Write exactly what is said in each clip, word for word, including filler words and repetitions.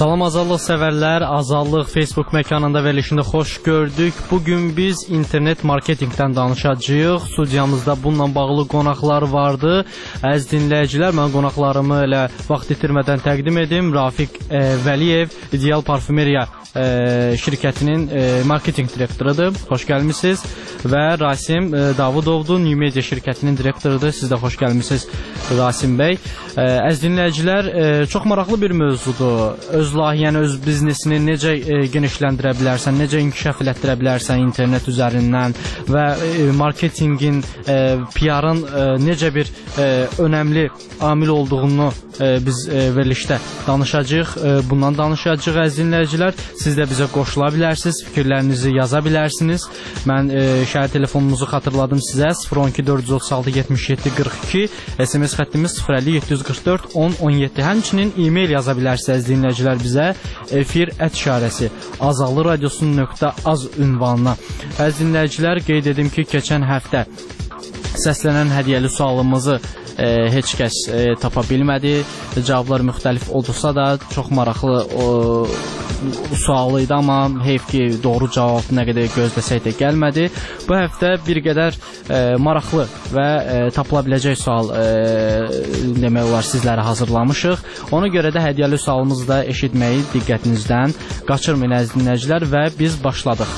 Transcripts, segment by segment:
Salam azadlıq sevərlər, Azadlıq Facebook məkanında verilişində xoş gördük. Bugün biz internet marketingdən danışacağıq. Studiyamızda bununla bağlı qonaqlar vardı. Əziz dinləyicilər, mən qonaqlarımı elə vaxt itirmədən təqdim edim. Rafiq e, Vəliyev, İdeal Parfümeriya e, şirkətinin e, marketing direktorudur. Xoş gəlmisiniz. Və Rasim e, Davudovdur, New Media şirkətinin direktorudur. Siz də xoş gəlmisiniz, Rasim bəy. E, əziz dinləyicilər, e, çox maraqlı bir mövzudur. Öz layihəni, öz biznesini necə e, genişləndirə bilərsən, necə inkişaf elətdirə bilərsən internet üzərindən və e, marketingin, e, P R-ın e, necə bir e, önəmli amil olduğunu e, biz e, verilişdə danışacağıq. E, bundan danışacağıq əziz dinləyicilər. Siz də bizə qoşula bilərsiniz, fikirlərinizi yaza bilərsiniz. Mən e, şəhər telefonumuzu xatırladım sizə. sıfır on iki dörd yüz otuz altı yetmiş yeddi qırx iki, S M S xəttimiz sıfır əlli yeddi yüz qırx dörd on on yeddi. Həmçinin e-mail yaza bilərsiniz əziz dinləyicilər bizə efir ət işarəsi azadlıq radiosu nöqtə az ünvanına. Əziz dinləyicilər, qeyd edim ki, keçən həftə səslənən hədiyyəli sualımızı e, heç kəs e, tapa bilmədi. Cavablar müxtəlif oldusa da çox maraqlı o, sualı idi, amma heyf ki, doğru cavab nə qədər gözləsək də gəlmədi. Bu həftə bir qədər e, maraqlı və e, tapıla biləcək sual e, demək olar sizlərə hazırlamışıq. Ona görə də hədiyyəli sualımızı da eşitməyi diqqətinizdən qaçırmayın əziz dinləyicilər və biz başladıq.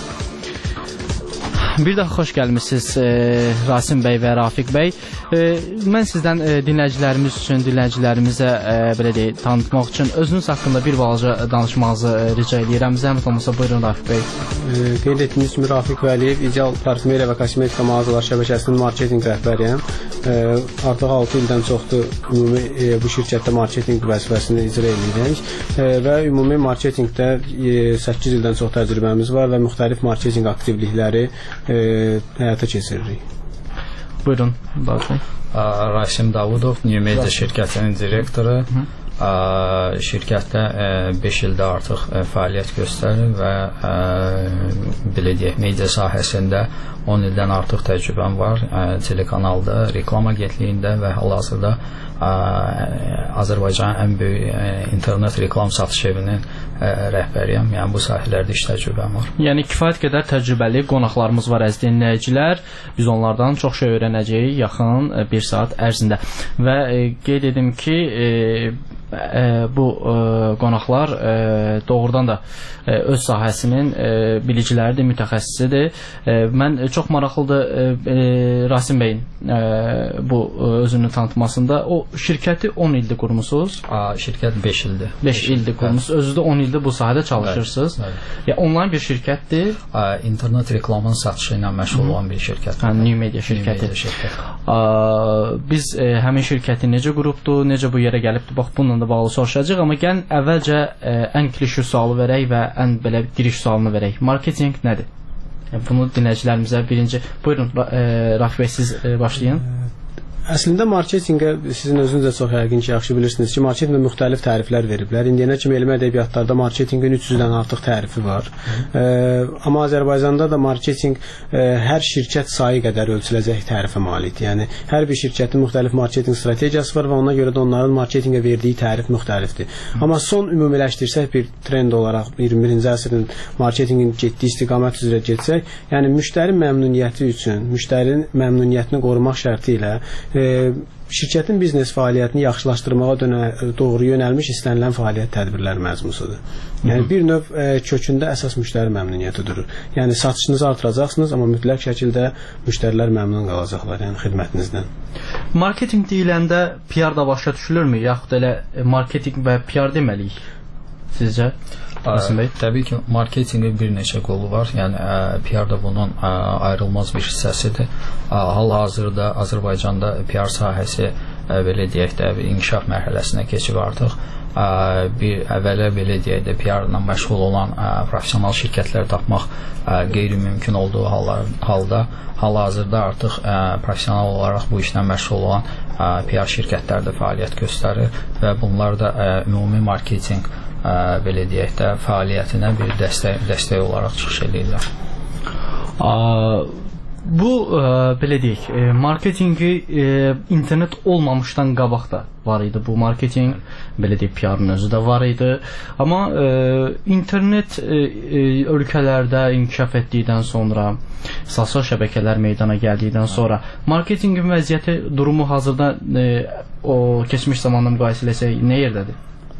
Bir daha xoş gəlmisiniz e, Rasim bəy və Rafiq bəy. E, mən sizdən e, dinləyicilərimiz üçün, dinləyicilərimizə e, belə deyək, tanıtmaq üçün özünüz haqqında bir balaca danışmağınızı e, rica edirəm. Zəhmət olmasa buyurun Rafiq bəy. E, qeyd etdiyiniz kimi Rafiq Vəliyev, İdeal Parfümeriya və Kosmetika mağazalar şəbəkəsinin marketinq rəhbəriyəm. E, artıq altı ildən çoxdur ümumi e, bu şirkətdə marketinq vəzifəsini icra edirik e, və ümumi marketinqdə e, səkkiz ildən çox təcrübəmiz var və müxtəlif marketinq aktivlikləri E, həyata keçiririk. Buyurun, Davud. Rasim Davudov, New Media şirkətinin direktoru. Ə, şirkətdə ə, beş ildə artıq ə, fəaliyyət göstərir və ə, belə deyək, media sahəsində on ildən artıq təcrübəm var. Ə, telekanalda, reklam agentliyində və hal-hazırda ə, Azərbaycanın ən böyük ə, internet reklam satış evinin ə, rəhbəriyəm. Yəni bu sahələrdə iş təcrübəm var. Yəni kifayət qədər təcrübəli qonaqlarımız var əziz dinləyicilər. Biz onlardan çox şey öyrənəcəyik yaxın bir saat ərzində. Və ə, qeyd edim ki, ə, Ə, bu ə, qonaqlar ə, doğrudan da ə, öz sahəsinin ə, biliciləridir, mütəxəssisidir. Ə, mən çox maraqlıdır ə, ə, Rasim bəyin ə, bu ə, özünü tanıtmasında. O şirkəti on ildir qurmusunuz? A, şirkət beş ildir. beş ildir qurmusunuz. Özü də on ildir bu sahədə çalışırsınız. Evet, evet. Ya, onlayn bir şirkətdir. A, internet reklamının satışı ilə məşğul olan bir şirkət. Hə, New Media şirkəti. New Media şirkəti. A, biz ə, həmin şirkəti necə qurubdur, necə bu yerə gəlibdir? Bax, bununla da bağlı soruşacağıq, amma gəlin əvvəlcə ə, ən klişe sualı verək və ən belə giriş sualını verək. Marketing nədir? Yəni, bunu dinləyicilərimizə birinci... Buyurun, ə, Rafiq bəy, siz ə, başlayın. Əslində marketinqə sizin özünüz də çox yəqin ki, yaxşı bilirsiniz ki, marketinqdə müxtəlif təriflər veriblər. İndiyənə kimi elmi ədəbiyyatlarda marketinqin üç yüzdən artıq tərifi var. E, amma Azərbaycanda da marketinq e, hər şirkət sayı qədər ölçüləcək tərifə malikdir. Yəni hər bir şirkətin müxtəlif marketinq strategiyası var və ona görə də onların marketinqə verdiyi tərif müxtəlifdir. Amma son ümumiləşdirsək bir trend olaraq iyirmi birinci əsrin marketinqin getdiyi istiqamət üzrə getsək, yəni müştəri məmnuniyyəti üçün, müştərinin məmnuniyyətini qorumaq şərti ilə E, şirkətin biznes fəaliyyətini yaxşılaşdırmağa dönə, doğru yönəlmiş istənilən fəaliyyət tədbirlər məzmusudur. Yəni bir növ e, kökündə əsas müştəri məmnuniyyəti durur. Yəni satışınızı artıracaqsınız, amma mütləq şəkildə müştərilər məmnun qalacaqlar, yəni xidmətinizdən. Marketing deyiləndə P R da başa düşülürmü, yaxud elə marketing və P R deməliyik sizcə? Ə, təbii ki, marketinqin bir neçə qolu var. Yəni ə, P R da bunun ə, ayrılmaz bir hissəsidir. Hal-hazırda Azərbaycanda P R sahəsi ə, belə deyək də inkişaf mərhələsinə keçib artıq. Ə, bir əvvələ belə deyək də P R-la məşğul olan ə, professional şirkətlər tapmaq ə, qeyri-mümkün olduğu hallar, halda hal-hazırda artıq ə, professional olaraq bu işlə məşğul olan ə, P R şirkətlər də fəaliyyət göstərir və bunlar da ə, ümumi marketinq Ə, belə deyək də fəaliyyətinə bir dəstək, dəstək olaraq çıxış edirlər. Bu ə, belə deyək, ə, marketinqi ə, internet olmamışdan qabaq da var idi. Bu marketinq belə deyək, P R-ın özü də var idi. Amma ə, internet ə, ə, ölkələrdə inkişaf etdikdən sonra, sosial şəbəkələr meydana gəldikdən sonra marketinqin vəziyyəti, durumu hazırda ə, o keçmiş zamanda müqayisə etsək nə yerdədir?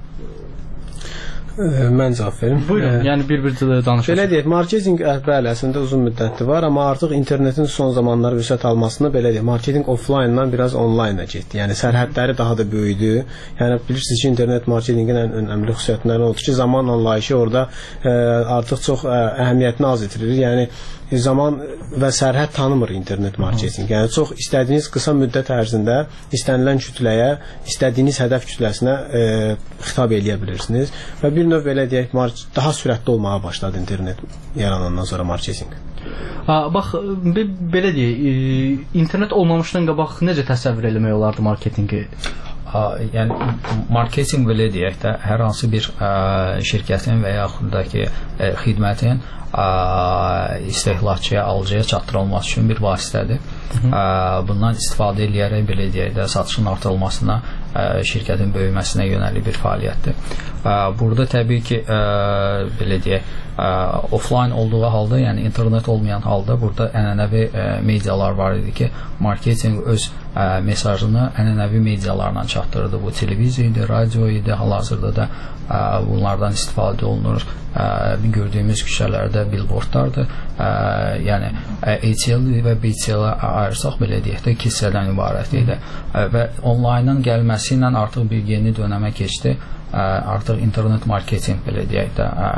Mən cavab verim. Buyurun, yəni bir-bir danışın. Belə deyək, marketinq bəli, əslində uzun müddətli var, amma artıq internetin son zamanlar vüsət almasını belə deyək, marketinq offline-dan biraz online-a getdi. Yəni sərhədləri daha da böyüdü. Yəni bilirsiniz ki, internet marketinqin ən önəmli xüsusiyyətlərindən odur ki, zaman anlayışı orada ə, artıq çox ə, əhəmiyyətini az itirir. Yəni zaman və sərhəd tanımır internet marketinq. Yəni çox istədiyiniz qısa müddət ərzində istənilən kütləyə, istədiyiniz hədəf kütləsinə e, xitab eləyə bilirsiniz və bir növ belə deyək, daha sürətli olmağa başladı internet yaranandan sonra marketinq. Ha, bax, belə deyək, internet olmamışdan qabaq necə təsəvvür eləmək olardı marketinqi? Yəni marketinq belə deyək də hər hansı bir ə, şirkətin və yaxud da ki ə, xidmətin ə, istehlakçıya, alıcıya çatdırılması üçün bir vasitədir. Ə, bundan istifadə edərək belə deyək də satışın artırılmasına, ə, şirkətin böyüməsinə yönəlik bir fəaliyyətdir. Ə, burada təbii ki ə, belə deyək, ə, offline olduğu halda, yəni internet olmayan halda burada ənənəvi ə, medialar var idi ki, marketinq öz ə, mesajını ənənəvi medialarla çatdırırdı. Bu televiziya idi, radio idi, hal-hazırda da ə, bunlardan istifadə olunur. Ə, gördüyümüz küçələrdə billboardlardır. Ə, yəni A T L və B T L-ə ayırsaq belə deyək də iki hissədən ibarət idi. Ə, və online'ın gəlməsi ilə artıq bir yeni dönəmə keçdi. Ə, artıq internet marketinq belə deyək də ə,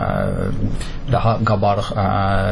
daha qabarıq ə,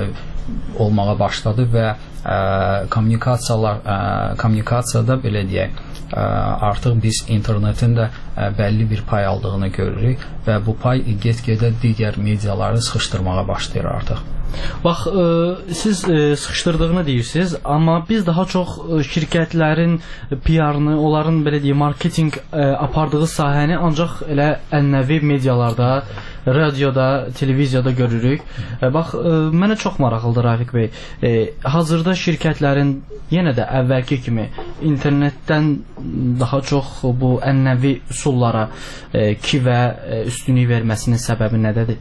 olmağa başladı və ə, kommunikasiyalar ə, kommunikasiyada belə deyək ə, artıq biz internetin də ə, bəlli bir pay aldığını görürük və bu pay get-gedə digər mediaları sıxışdırmağa başlayır artıq. Bax, ə, siz ə, sıxışdırdığını deyirsiniz, amma biz daha çox ə, şirkətlərin P R-ını, onların belə deyək, marketinq ə, apardığı sahəni ancaq elə ənənəvi medialarda, radioda, televiziyada görürük. Ə, bax, ə, mənə çox maraqlıdır Rafiq bəy. Ə, hazırda şirkətlərin yenə də əvvəlki kimi internetdən daha çox bu ənənəvi üsullara ə, ki və ə, üstünlük verməsinin səbəbi nədədir?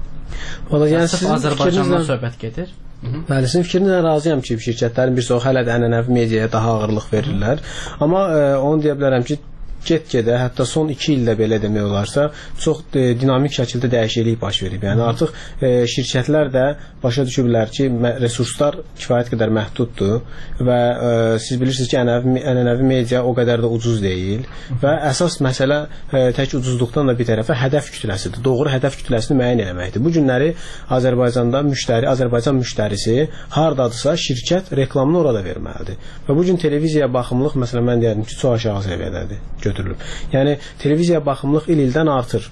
Valla, yəni sizin Azərbaycandan söhbət gedir. Bəli, sizin fikrinizlə razıyam ki, şirkətlərin bir çox hələ də ənənəvi mediaya daha ağırlıq verirlər. Amma e, onu deyə bilərəm ki, get-gedə, hətta son iki ildə belə demək olarsa, çox e, dinamik şəkildə dəyişiklik baş verib. Yəni artıq e, şirkətlər də başa düşüblər ki, resurslar kifayət qədər məhduddur və e, siz bilirsiniz ki, ənənəvi, ənənəvi media o qədər də ucuz deyil və əsas məsələ e, tək ucuzluqdan da bir tərəfə hədəf kütləsidir. Doğru hədəf kütləsini müəyyən etməkdir. Bu günləri Azərbaycanda müştəri, Azərbaycan müştərisi hardadırsa, şirkət reklamını orada verməlidir. Və bu gün televiziya baxımlıq, məsələn, mən deyərdim ki, çox aşağı səviyyədədir. Götürülüb. Yəni televiziya baxımlıq il-ildən artır.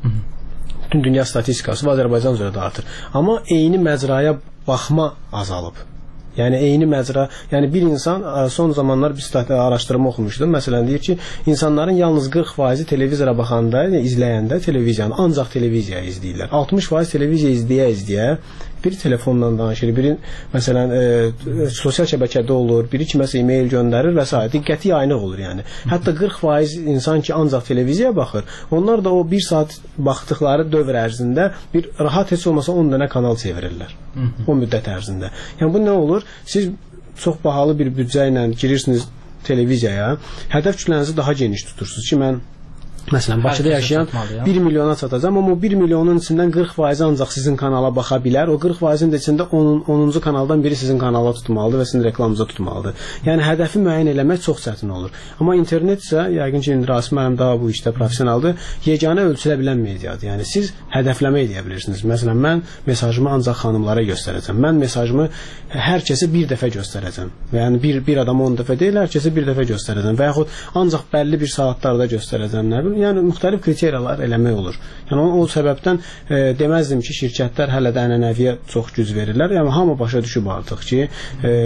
Bütün dünya statistikası və Azərbaycan üzrə də artır. Amma eyni məcraya baxma azalıb. Yəni eyni məcra, yəni bir insan son zamanlar bir araşdırma oxumuşdum. Məsələn deyir ki, insanların yalnız qırx faizi televizora baxanda, yəni izləyəndə televiziyanı, ancaq televiziya izləyirlər. altmış faiz televiziya izləyə-izləyə biri telefonla danışır, biri məsələn e, sosial şəbəkədə olur, biri kiməsə e-mail göndərir və s. diqqəti yayınıq olur yəni. Hətta qırx faiz insan ki ancaq televiziyaya baxır, onlar da o bir saat baxdıqları dövr ərzində bir rahat heç olmasa on dənə kanal çevirirlər. O müddət ərzində. Yəni bu nə olur? Siz çox bahalı bir büdcə ilə girirsiniz televiziyaya, hədəf kütlənizi daha geniş tutursunuz ki, mən məsələn Bakıda yaşayan bir milyona çatacam, amma o bir milyonun içindən qırx faizi ancaq sizin kanala baxa bilər. O qırx faizin də içində onuncu kanaldan biri sizin kanala tutmalıdır və sizin reklamınıza tutmalıdır. Yəni hədəfi müəyyən eləmək çox çətin olur. Amma internet isə yəqin ki, indi Rasim müəllim daha bu işdə professionaldır. Yeganə ölçülə bilən mediadır. Yəni siz hədəfləmə edə bilirsiniz. Məsələn, mən mesajımı ancaq xanımlara göstərəcəm. Mən mesajımı hər kəsə bir dəfə göstərəcəm. Yəni bir bir adama on dəfə deyil, hər kəsə bir dəfə göstərəcəm və yaxud ancaq bəlli bir saatlarda göstərəcəm. Nə bilim, yəni müxtəlif kriteriyalar eləmək olur. Yəni o, o səbəbdən e, deməzdim ki, şirkətlər hələ də ənənəviyə çox güc verirlər. Yəni hamı başa düşüb artıq ki, e,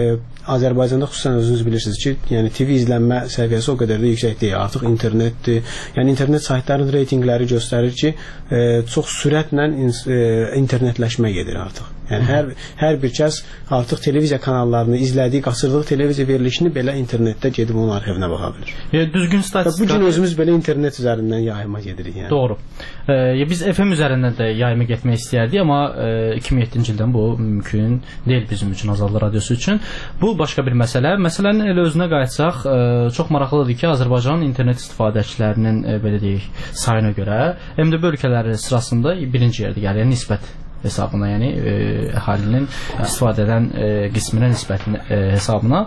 Azərbaycanda xüsusən özünüz bilirsiniz ki, yəni T V izlənmə səviyyəsi o qədər də yüksək deyil. Artıq internetdir. Yəni internet saytlarının reytinqləri göstərir ki, e, çox sürətlə in, e, internetləşmə gedir artıq. Yəni hər hər bir kəs artıq televiziya kanallarını izlədiyi, qaçırdığı televiziya verilişini belə internetdə gedib onun arxivinə baxa bilir. Yəni düzgün statistika. Bu gün özümüz belə internet üzərindən yayıma gedirik yəni. Doğru. E, biz F M üzərindən də yayıma getmək istəyərdik, amma e, iki min yeddinci ildən bu mümkün deyil bizim üçün, Azadlıq Radiosu üçün. Bu başqa bir məsələ. Məsələnin elə özünə qayıtsaq, e, çox maraqlıdır ki, Azərbaycanın internet istifadəçilərinin e, belə deyək, sayına görə M D B ölkələri sırasında birinci yerdə gəlir, yəni nisbət hesabına, yəni e, əhalinin istifadə edən e, qisminə nisbətin e, hesabına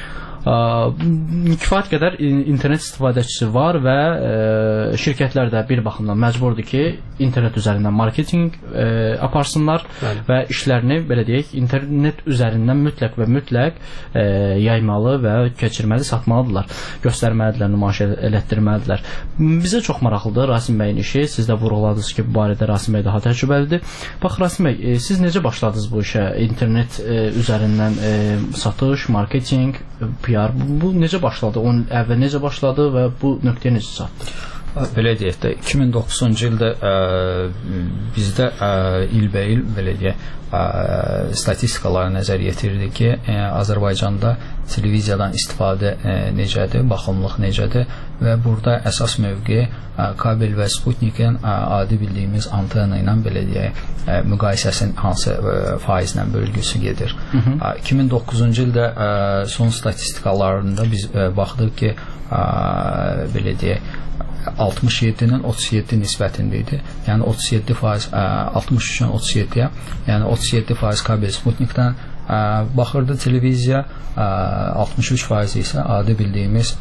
kifayət qədər internet istifadəçisi var və e, şirkətlər də bir baxımdan məcburdur ki, internet üzərindən marketinq e, aparsınlar Bəli. və işlərini, belə deyək, internet üzərindən mütləq və mütləq e, yaymalı və keçirməli, satmalıdırlar, göstərməlidirlər, nümayiş elətdirməlidirlər. Bizə çox maraqlıdır Rasim bəyin işi. Siz də vurğuladınız ki, bu barədə Rasim bəy daha təcrübəlidir. Bax, Rasim bəy, e, siz necə başladınız bu işə? İnternet e, üzərindən e, satış, marketinq, P R, bu, bu necə başladı? Onun əvvəl necə başladı və bu nöqtəyə necə çatdı? Belə deyək də, iki min doqquzuncu ildə ə, bizdə ə, ilbəil belə deyək, ə, statistikalara nəzər yetirirdik ki, ə, Azərbaycanda televiziyadan istifadə ə, necədir, baxımlıq necədir və burada əsas mövqe ə, kabel və Sputnikin ə, adi bildiyimiz antena ilə belə deyək, ə, müqayisəsinin hansı ə, faizlə bölgüsü gedir. Hı -hı. Ə, iki min doqquzuncu ildə ə, son statistikalarında biz ə, baxdıq ki, ə, belə deyək, altmış yeddinin otuz yeddi nisbətində idi. Yəni otuz yeddi faiz, altmış üçün otuz yeddiyə, yəni otuz yeddi faiz kabel Sputnikdən baxırdı televiziya, altmış üç faiz isə adi bildiyimiz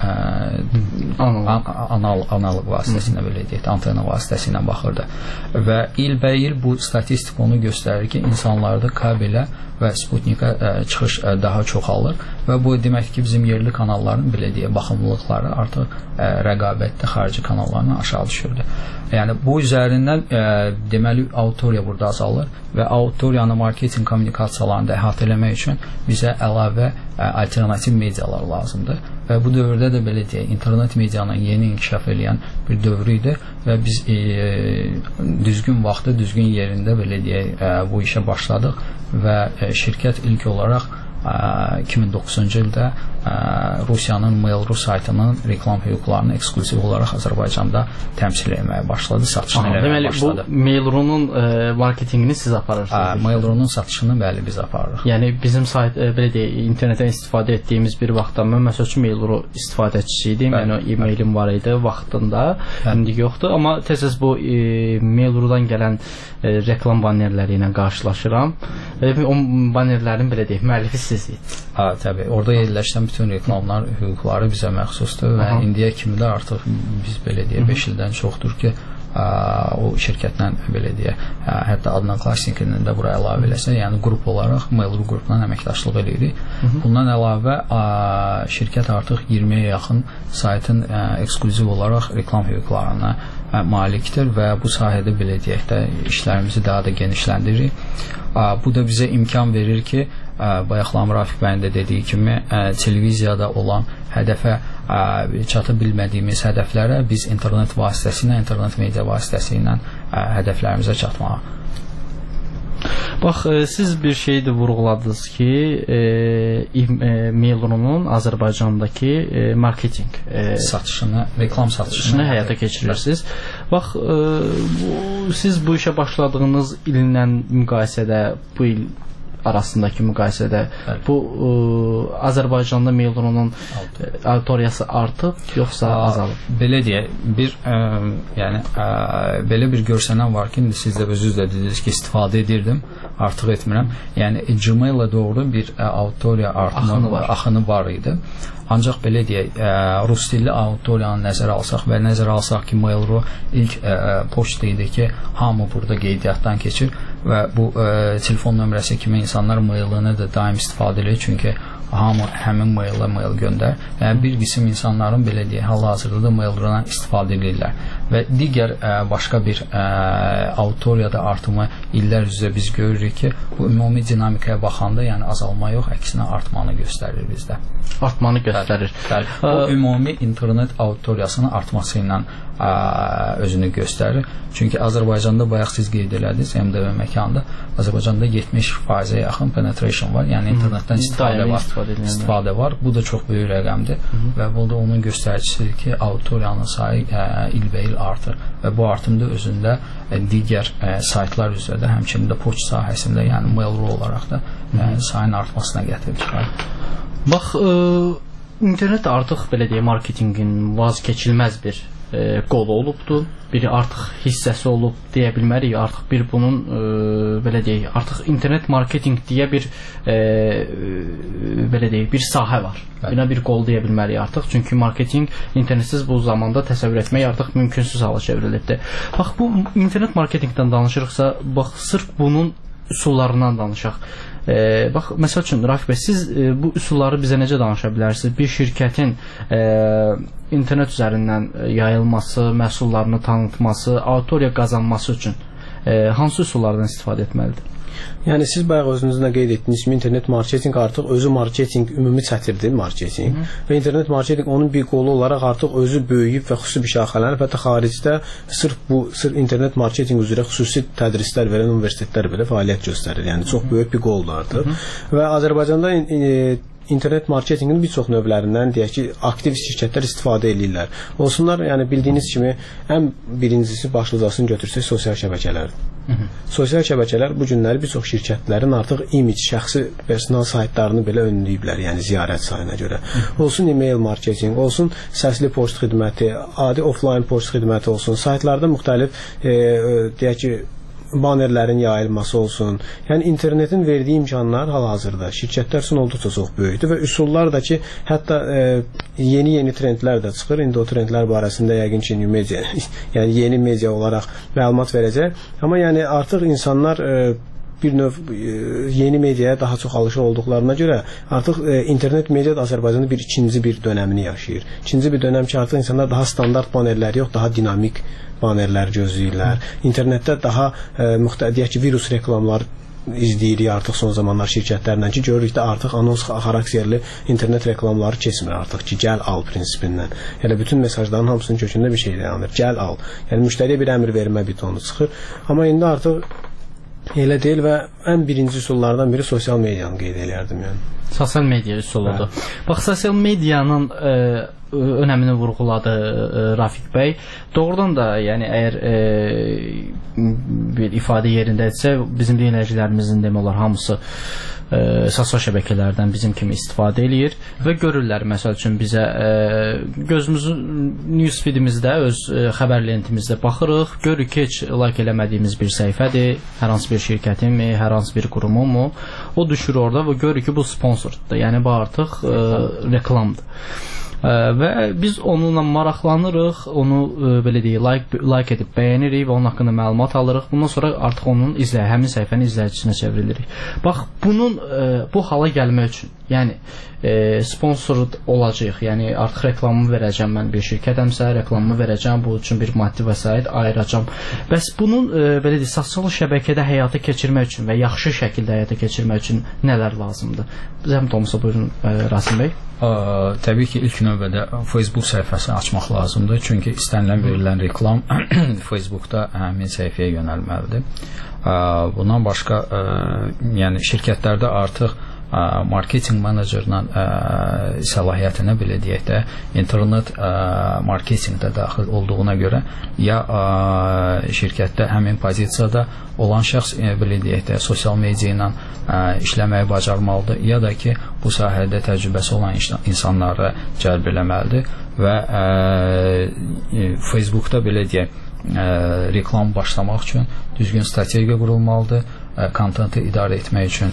analog, analog vasitəsilə belə deyək, antena vasitəsilə baxırdı. Və ilbəil bu statistik onu göstərir ki, insanlarda kabelə və Sputnikə ə, çıxış ə, daha çoxalır və bu demək ki, bizim yerli kanalların belə deyə baxımlılıqları artıq ə, rəqabətdə xarici kanallarla aşağı düşürdü. Yəni bu üzərindən ə, deməli auditoriya burada azalır və auditoriyanı marketinq kommunikasiyalarını əhatə eləmək üçün bizə əlavə ə, alternativ medialar lazımdır. Və bu dövrdə də belə deyək, internet medianın yeni inkişaf edən bir dövrü idi və biz e, düzgün vaxtda, düzgün yerində belə deyək, e, bu işə başladıq və e, şirkət ilk olaraq e, iki min doqquzuncu ildə e, Rusiyanın Mail.ru saytının reklam hüquqlarını ekskluziv olaraq Azərbaycanda təmsil etməyə başladı, satışını eləməyə deməli, başladı. Bu Mail.ru-nun e, marketinqini siz aparırsınız? Mail.ru-nun satışını bəli biz aparırıq. Yəni bizim sayt, e, belə deyək, internetdən istifadə etdiyimiz bir vaxtda mən məsəl üçün Mail.ru istifadəçisi idim, yəni o e-mailim var idi vaxtında, bəli. İndi yoxdur, amma tez-tez bu e, Mail.ru-dan gələn e, reklam bannerləri ilə qarşılaşıram. E, o bannerlərin belə deyək, müəllifi sizsiniz. Ha, təbii. Orada yerləşən bütün reklamlar hüquqları bizə məxsusdur və Aha. indiyə kimi də artıq biz belə deyək beş ildən çoxdur ki, ə, o şirkətlə belə deyək, ə, hətta Adnan Klasnikinin də bura əlavə eləsə, yəni qrup olaraq Mail.ru qrupla əməkdaşlıq edirik. Bundan əlavə ə, şirkət artıq iyirmiyə yaxın saytın ə, ekskluziv olaraq reklam hüquqlarına ə, malikdir və bu sahədə belə deyək də işlərimizi daha da genişləndiririk. Ə, bu da bizə imkan verir ki, ə, bayaqlar Rafiq bəyin də dediyi kimi ə, televiziyada olan hədəfə ə, çata bilmədiyimiz hədəflərə biz internet vasitəsilə, internet media vasitəsilə ə, hədəflərimizə çatmağa. Bax, e, siz bir şey də vurğuladınız ki, e, e, Mail.ru-nun Azərbaycandakı e, marketinq e, satışını, reklam satışını həyata keçirirsiniz. Bax, e, bu, siz bu işə başladığınız illə müqayisədə bu il arasındakı müqayisədə Bəli. bu ə, Azərbaycanda Mail.ru-nun auditoriyası artıb yoxsa A, azalıb? Belə deyək, bir ə, yəni ə, belə bir görsənən var ki, indi siz də özünüz də dediniz ki, istifadə edirdim, artıq etmirəm. Yəni Gmail-la doğru bir ə, auditoriya artımı axını var. axını var idi. Ancaq belə deyək, ə, rus dilli auditoriyanı nəzərə alsaq və nəzərə alsaq ki, Mail.ru ilk ə, poçt idi ki, hamı burada qeydiyyatdan keçir və bu ə, telefon nömrəsi kimi insanlar mailini də daim istifadə edir, çünki hamı həmin maila mail göndər. Yəni bir qism insanların belə deyək, hal-hazırda da maildən istifadə edirlər və digər ə, başqa bir ə, auditoriyada artımı illər üzrə biz görürük ki, bu ümumi dinamikaya baxanda, yəni azalma yox, əksinə artmanı göstərir bizdə. Artmanı göstərir. Bəli, bəli. O ümumi internet auditoriyasının artması ilə ə, özünü göstərir. Çünki Azərbaycanda bayaq siz qeyd elədiniz, M D V məkanında Azərbaycanda yetmiş faizə yaxın penetration var. Yəni internetdən istifadə var. İstifadə, istifadə var. Bu da çox böyük rəqəmdir. Hı -hı. Və bu da onun göstəricisidir ki, auditoriyanın sayı ə, ilbəil artır və bu artım da özündə ə, digər ə, saytlar üzrə də, həmçinin də poçt sahəsində, yəni Mail.ru olaraq da ə, sayın artmasına gətirir. Bax, ə, internet artıq belə deyək, marketinqin vazkeçilməz bir e, qolu olubdur. Biri artıq hissəsi olub deyə bilmərik. Artıq bir bunun e, belə deyək, artıq internet marketinq deyə bir e, belə deyək, bir sahə var. Buna bir qol deyə bilmərik artıq. Çünki marketinq internetsiz bu zamanda təsəvvür etmək artıq mümkünsüz hala çevrilibdir. Bax, bu internet marketinqdən danışırıqsa, bax, sırf bunun üsullarından danışaq. E, bax, məsəl üçün Rafiq bəy, siz e, bu üsulları bizə necə danışa bilərsiniz? Bir şirkətin e, internet üzərindən yayılması, məhsullarını tanıtması, auditoriya qazanması üçün e, hansı üsullardan istifadə etməlidir? Yəni siz bayaq özünüzdə qeyd etdiniz ki, internet marketinq artıq özü marketinq ümumi çətirdir marketinq. Hı -hı. Və internet marketinq onun bir qolu olaraq artıq özü böyüyüb və xüsusi bir şaxələnib. Hətta xaricdə sırf bu sırf internet marketinq üzrə xüsusi tədrislər verən universitetlər belə fəaliyyət göstərir. Yəni çox böyük bir qoldur artıq. Hı -hı. Və Azərbaycanda e, internet marketinqin bir çox növlərindən deyək ki, aktiv şirkətlər istifadə edirlər. Olsunlar, yəni bildiyiniz kimi ən birincisi başlıcasını götürsək sosial şəbəkələrdir. Hı -hı. Sosial şəbəkələr bu günləri bir çox şirkətlərin artıq image, şəxsi personal saytlarını belə önləyiblər, yəni ziyarət sayına görə. Hı -hı. Olsun e-mail marketinq, olsun səsli poçt xidməti, adi offline poçt xidməti olsun, saytlarda müxtəlif e, deyək ki, banerlərin yayılması olsun. Yəni internetin verdiyi imkanlar hal-hazırda şirkətlər üçün olduqca çox böyükdür və üsullar da ki, hətta e, yeni-yeni trendlər də çıxır. İndi o trendlər barəsində yəqin ki, media, yəni yeni media olaraq məlumat verəcək. Amma yəni artıq insanlar e, bir növ e, yeni mediaya daha çox alışır olduqlarına görə artıq e, internet media Azərbaycanda bir ikinci bir dönəmini yaşayır. İkinci bir dönəm ki, artıq insanlar daha standart banerlər yox, daha dinamik banerlər gözləyirlər. İnternetdə daha e, müxtəlif ki, virus reklamları izləyirik artıq son zamanlar şirkətlərlə ki, görürük də artıq anons xarakterli internet reklamları keçmir artıq ki, gəl al prinsipindən. Yəni bütün mesajların hamısının kökündə bir şey dayanır. Gəl al. Yəni müştəriyə bir əmr vermə bitonu çıxır. Amma indi artıq elə deyil və ən birinci üsullardan biri sosial medianı qeyd edərdim yəni. Sosial media üsuludur. Hə. Bax, sosial medianın e, önəmini vurğuladı e, Rafiq bəy. Doğrudan da, yəni əgər e, bir ifadə yerindədirsə, bizim dinləyicilərimizin demək olar hamısı e, sosial şəbəkələrdən bizim kimi istifadə eləyir və görürlər, məsəl üçün bizə e, gözümüzün newsfeedimizdə, öz e, xəbər lentimizdə baxırıq, görürük ki, heç like eləmədiyimiz bir səhifədir, hər hansı bir şirkətinmi, hər hansı bir qurumunmu, o düşür orada və görürük ki, bu sponsordur, yəni bu artıq e, reklamdır. Və biz onunla maraqlanırıq, onu e, belə deyək, like, like edib bəyənirik və onun haqqında məlumat alırıq. Bundan sonra artıq onun izləyə, həmin səhifənin izləyicisinə çevrilirik. Bax, bunun e, bu hala gəlmək üçün, yəni e, sponsor olacaq, yəni artıq reklamımı verəcəm, mən bir şirkətəmsə, reklamımı verəcəm, bu üçün bir maddi vəsait ayıracam. Bəs bunun e, belə deyək, sosial şəbəkədə həyata keçirmək üçün və yaxşı şəkildə həyata keçirmək üçün nələr lazımdır? Zəhmət olmasa buyurun, e, Rasim bəy. Ə, təbii ki, ilk növbədə Facebook səhifəsini açmaq lazımdır. Çünki istənilən verilən reklam Facebookda həmin səhifəyə yönəlməlidir. Ə, bundan başqa, ə, yəni şirkətlərdə artıq ə, marketinq menecerinin ə, səlahiyyətinə belə deyək də, internet ə, marketinqdə daxil olduğuna görə ya ə, şirkətdə həmin pozisiyada olan şəxs ə, belə deyək də, sosial media ilə ə, işləməyi bacarmalıdır, ya da ki, bu sahədə təcrübəsi olan insanları cəlb eləməlidir və ə, Facebookda belə deyək, ə, reklam başlamaq üçün düzgün strategiya qurulmalıdır. kontenti idarə etmək üçün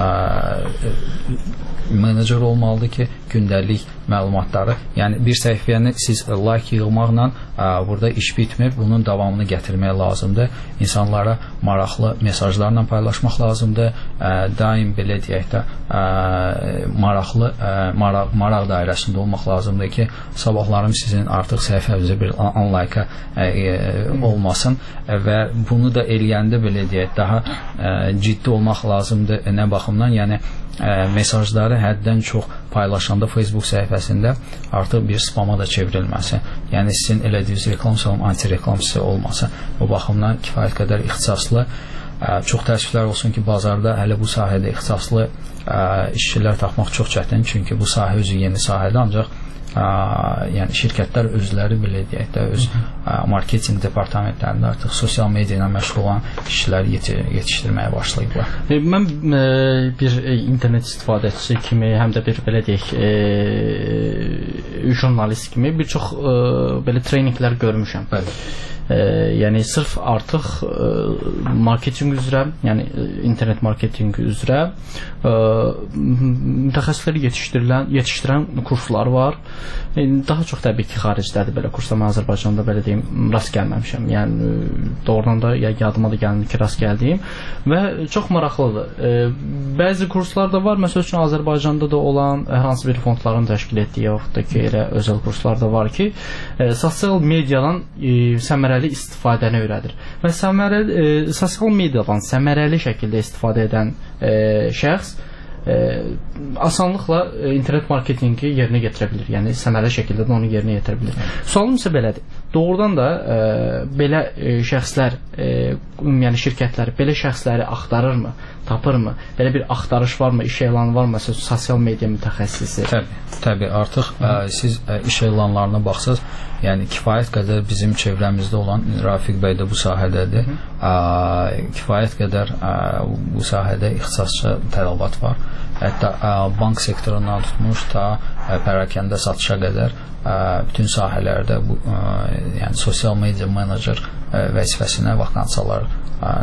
menecer olmalıdır ki, gündəlik məlumatları, yəni bir səhifəni siz like yığmaqla burada iş bitmir, bunun davamını gətirmək lazımdır. İnsanlara maraqlı mesajlarla paylaşmaq lazımdır. Daim belə deyək də maraqlı maraq, maraq dairəsində olmaq lazımdır ki, sabahlarım sizin artıq səhifənizə bir unlike olmasın və bunu da eləyəndə belə deyək daha ciddi olmaq lazımdır. Nə baxımdan, yəni mesajları həddən çox paylaşanda Facebook səhifəsində artıq bir spama da çevrilməsi, yəni sizin elədiyiniz reklam salım anti-reklamsı olması, bu baxımdan kifayət qədər ixtisaslı, çox təəssüflər olsun ki, bazarda hələ bu sahədə ixtisaslı işçilər tapmaq çox çətin, çünki bu sahə özü yeni sahədə, ancaq yəni şirkətlər özləri belə deyək də öz marketinq departamentlərində artıq sosial media ilə məşğul olan işçiləri yetişdirməyə başlayıblar. Mən bir internet istifadəçisi kimi, həm də bir belə deyək jurnalist kimi bir çox belə treninqlər görmüşəm. Bəli. E, yəni sırf artıq e, marketinq üzrə, yəni internet marketinqi üzrə e, mütəxəssisləri yetişdirilən, yetişdirən kurslar var. E, daha çox təbii ki, xaricdədir belə kurslar. Mən Azərbaycanda belə deyim, rast gəlməmişəm. Yəni doğrudan da ya, yadıma da gəlmir ki, rast gəldiyim və çox maraqlıdır. E, bəzi kurslar da var. Məsəl üçün Azərbaycanda da olan hər hansı bir fondların təşkil etdiyi, yaxud da ki, elə özəl kurslar da var ki, e, sosial mediadan e, səmərəli istifadəni öyrədir. Və səmərəli, e, sosial mediadan səmərəli şəkildə istifadə edən e, şəxs e, asanlıqla e, internet marketinqi yerinə getirə bilir. Yəni səmərəli şəkildə də onu yerinə yetirə bilir. Sualım isə belədir. Doğrudan da e, belə e, şəxslər, e, yəni şirkətlər belə şəxsləri axtarırmı, tapırmı? Belə bir axtarış varmı, iş elanı varmı? Məsələn, sosial media mütəxəssisi. Təbii, təbii. Artıq ə, siz ə, iş elanlarına baxsaz, yəni kifayət qədər bizim çevrəmizdə olan, Rafiq bəy də bu sahədədir, ə, kifayət qədər ə, bu sahədə ixtisasçı tələbat var. Hətta ə, bank sektorundan tutmuş ta ə, pərakəndə satışa qədər ə, bütün sahələrdə bu, ə, yəni sosial media menecer ə, vəzifəsinə vakansiyalar ə,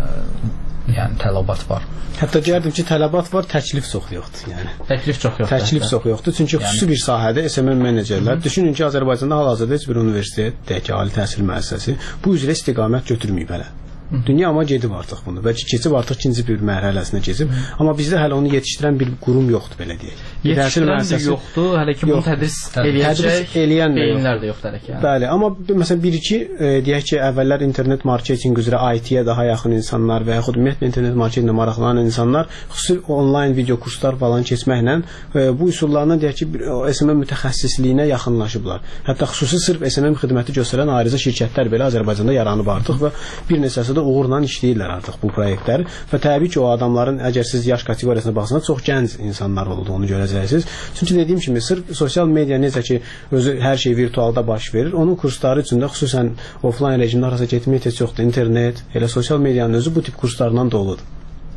yəni tələbat var. Hətta deyərdim ki, tələbat var, təklif çox yoxdur, yəni. Təklif çox yoxdur. Təklif çox yoxdur. Çünki yəni, xüsusi bir sahədə S M M menecerlər, düşünün ki, Azərbaycanda hal-hazırda heç bir universitet, deyək ki, ali təhsil müəssisəsi bu üzrə istiqamət götürməyib hələ. Dünya amma gedib artıq bunu. Bəlkə keçib artıq ikinci bir mərhələsinə keçib. Amma bizdə hələ onu yetişdirən bir qurum yoxdur, belə deyək. Yetişdirən də yoxdur, hələ ki bunu tədris eləyəcək beyinlər də yoxdur hələ ki. Yəni. Bəli, amma məsələn bir-iki e, deyək ki, əvvəllər internet marketinq üzrə I T-yə daha yaxın insanlar və yaxud ümumiyyətlə internet marketinqlə maraqlanan insanlar xüsusi onlayn video kurslar falan keçməklə e, bu üsullarla deyək ki, S M M mütəxəssisliyinə yaxınlaşıblar. Hətta xüsusi sırf S M M xidməti göstərən ayrıca şirkətlər belə Azərbaycanda yaranıb artıq və bir neçəsi də uğurla işləyirlər artıq bu layihələri və təbii ki, o adamların əgər siz yaş kateqoriyasına baxsanız çox gənc insanlar olduğunu görəcəksiniz. Çünki dediyim kimi sırf sosial media necə ki özü hər şey virtualda baş verir, onun kursları üçün də xüsusən offline rejimdə arası getmək heç yoxdur. İnternet, elə sosial medianın özü bu tip kurslarla doludur.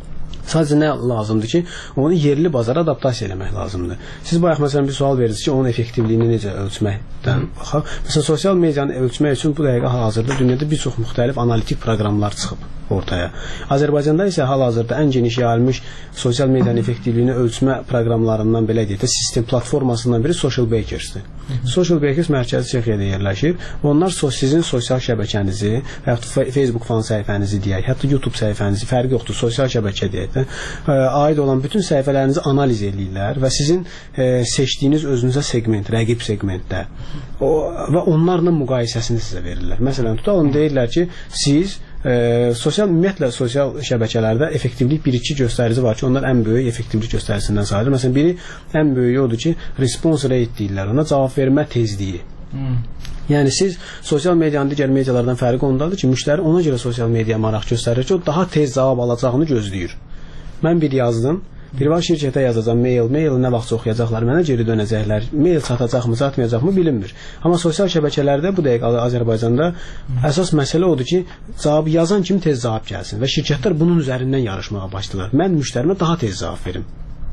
Sadəcə nə lazımdır ki, onu yerli bazara adaptasiya eləmək lazımdır. Siz bayaq məsələn bir sual verirsiniz ki, onun effektivliyini necə ölçməkdən baxaq. Məsələn, sosial medianı ölçmək üçün bu dəqiqə hal-hazırda dünyada bir çox müxtəlif analitik proqramlar çıxıb ortaya. Azərbaycanda isə hal-hazırda ən geniş yayılmış sosial medianın effektivliyini ölçmə proqramlarından belə deyək də sistem platformasından biri Social Bakers-dir. Social Bakers mərkəzi Çexiyada yerləşir. Onlar sizin sosial şəbəkənizi, hətta Facebook fan səhifənizi deyək, hətta YouTube səhifənizi, fərqi yoxdur, sosial şəbəkə deyək də, aid olan bütün səhifələrinizi analiz edirlər və sizin e, seçdiyiniz özünüzə segment, rəqib segmentdə o, və onlarla müqayisəsini sizə verirlər. Məsələn, tutalım deyirlər ki, siz E, sosial ümumiyyətlə sosial şəbəkələrdə effektivlik bir-iki göstərici var ki, onlar ən böyük effektivlik göstəricisindən sayılır. Məsələn, biri ən böyüyü odur ki, response rate deyirlər, ona cavab vermə tezliyi. Hmm. Yəni siz sosial medianın digər medialardan fərqi ondadır ki, müştəri ona görə sosial mediaya maraq göstərir ki, o daha tez cavab alacağını gözləyir. Mən bir yazdım, bir var şirkətə yazacağam mail, maili nə vaxt oxuyacaqlar, mənə geri dönəcəklər, mail çatacaqmı, çatmayacaqmı bilinmir. Amma sosial şəbəkələrdə bu dəqiq Azərbaycanda əsas məsələ odur ki, cavabı yazan kimi tez cavab gəlsin və şirkətlər bunun üzərindən yarışmağa başlayırlar. Mən müştərimə daha tez cavab verim.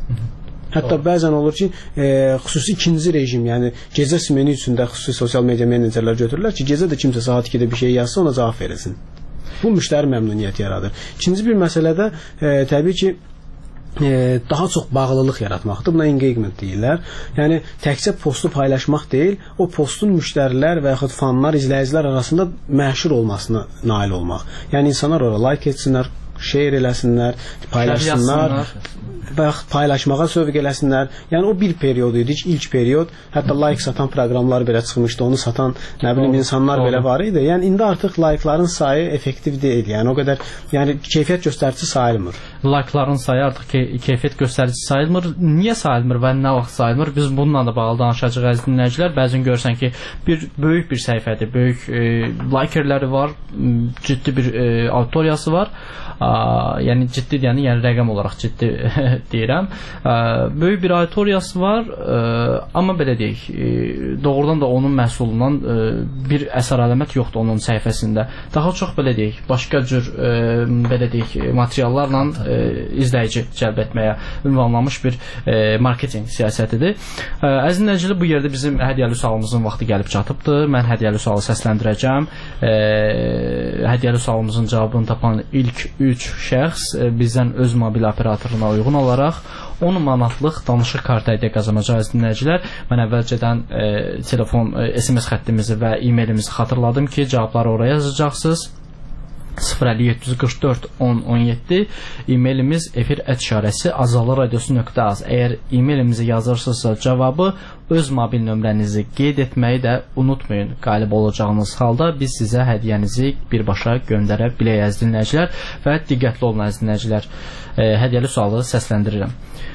Hətta bəzən olur ki, e, xüsusi ikinci rejim, yəni gecə smeni üçün də xüsusi sosial media menecerlər götürürlər ki, gecə də kimsə saat ikidə bir şey yazsa ona cavab verilsin. Bu müştəri məmnuniyyəti yaradır. İkinci bir məsələ də e, təbii ki e, daha çox bağlılıq yaratmaqdır. Buna engagement deyirlər. Yəni təkcə postu paylaşmaq deyil, o postun müştərilər və yaxud fanlar, izləyicilər arasında məşhur olmasına nail olmaq. Yəni insanlar ora like etsinlər, share eləsinlər, paylaşsınlar və paylaşmağa sövq eləsinlər. Yəni o bir period idi, ilk period. Hətta like satan proqramlar belə çıxmışdı, onu satan nə bilim insanlar belə var idi. Yəni indi artıq like'ların sayı effektiv deyil. Yəni o qədər, yəni keyfiyyət göstərici sayılmır. Like'ların sayı artıq key keyfiyyət göstərici sayılmır. Niyə sayılmır və nə vaxt sayılmır? Biz bununla da bağlı danışacağıq əziz dinləyicilər. Bəzən görsən ki, bir böyük bir səhifədir, böyük e, likerləri var, ciddi bir e, auditoriyası var. A, yəni ciddi yəni, yəni rəqəm olaraq ciddi deyirəm. A, böyük bir auditoriyası var, ə, amma belə deyək, ə, doğrudan da onun məhsulundan ə, bir əsər əlamət yoxdur onun səhifəsində. Daha çox belə deyək, başqa cür ə, belə deyək, materiallarla ə, izləyici cəlb etməyə ünvanlanmış bir ə, marketinq siyasətidir. Ə, əziz dinləyicilər, bu yerdə bizim hədiyyəli sualımızın vaxtı gəlib çatıbdır. Mən hədiyyəli sualı səsləndirəcəm. Ə, hədiyyəli sualımızın cavabını tapan ilk üç şəxs bizdən öz mobil operatoruna uyğun olaraq on manatlıq danışıq kartı hədiyyə qazanacaq əziz dinləyicilər. Mən əvvəlcədən e, telefon, e, S M S xəttimizi və e-mailimizi xatırladım ki, cavabları oraya yazacaqsınız. sıfır əlli yeddi yüz qırx dörd on on yeddi e-mailimiz efir et işarəsi azalı radiosu nöqtə az. Əgər e-mailimizi yazırsınızsa cavabı öz mobil nömrənizi qeyd etməyi də unutmayın. Qalib olacağınız halda biz sizə hədiyyənizi birbaşa göndərə bilək əziz dinləyicilər və diqqətli olun əziz dinləyicilər. E, hədiyyəli sualı səsləndirirəm.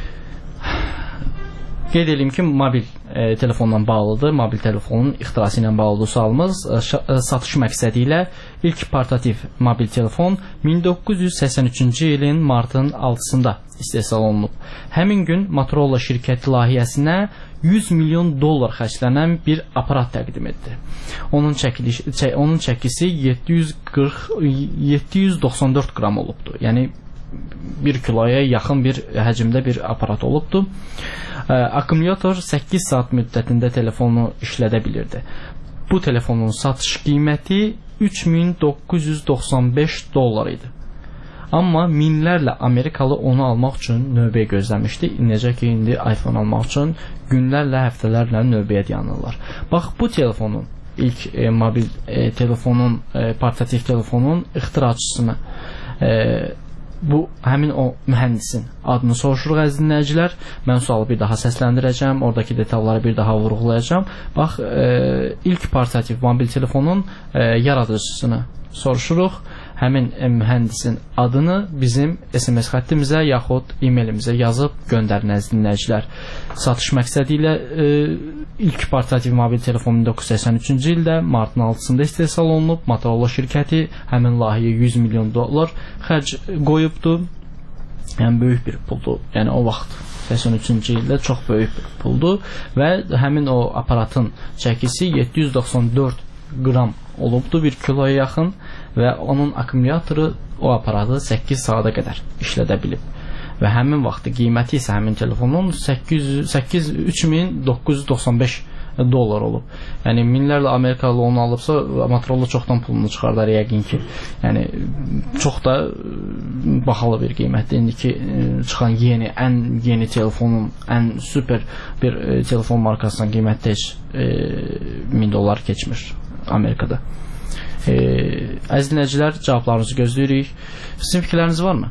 Qeyd edeyim ki, mobil e, telefonla bağlıdır. Mobil telefonun ixtirası ilə bağlıdır sualımız. E, satış məqsədi ilə ilk portativ mobil telefon min doqquz yüz səksən üçüncü ilin martın altısında istehsal olunub. Həmin gün Motorola şirkəti layihəsinə yüz milyon dollar xərclənən bir aparat təqdim etdi. Onun çəkiliş, çə, onun çəkisi yeddi yüz qırx yeddi yüz doxsan dörd qram olubdu. Yəni bir kiloya yaxın bir həcmdə bir aparat olubdu. Akkumulyator səkkiz saat müddətində telefonu işlədə bilirdi. Bu telefonun satış qiyməti üç min doqquz yüz doxsan beş dollar idi. Amma minlərlə Amerikalı onu almaq üçün növbəyə gözləmişdi. Necə ki, indi iPhone almaq üçün günlərlə, həftələrlə növbəyə dayanırlar. Bax, bu telefonun, ilk e, mobil e, telefonun, e, portativ telefonun ixtiraçısını e, bu həmin o mühəndisin adını soruşuruq əziz dinləyicilər. Mən sualı bir daha səsləndirəcəm, oradakı detalları bir daha vurğulayacağım. Bax, e, ilk portativ mobil telefonun e, yaradıcısını soruşuruq. Həmin e, mühəndisin adını bizim S M S xəttimizə yaxud e-mailimizə yazıb göndərin əziz dinləyicilər. Satış məqsədi ilə e, ilk portativ mobil telefon min doqquz yüz səksən üçüncü ildə martın altısında istehsal olunub. Motorola şirkəti həmin layihəyə yüz milyon dollar xərc qoyubdu. Yəni böyük bir puldur. Yəni o vaxt səksən üçüncü ildə çox böyük bir puldur və həmin o aparatın çəkisi yeddi yüz doxsan dörd qram olubdu, bir kiloya yaxın və onun akkumulatoru o aparatı səkkiz saata qədər işlədə bilib. Və həmin vaxtı qiyməti isə həmin telefonun üç min doqquz yüz doxsan beş dollar olub. Yəni minlərlə Amerikalı onu alıbsa, Motorola çoxdan pulunu çıxardar yəqin ki. Yəni çox da bahalı bir qiymətdir. İndiki çıxan yeni, ən yeni telefonun, ən super bir e, telefon markasının qiyməti heç e, min dollar keçmir Amerikada. E, əziz dinləyicilər, cavablarınızı gözləyirik. Sizin fikirləriniz varmı?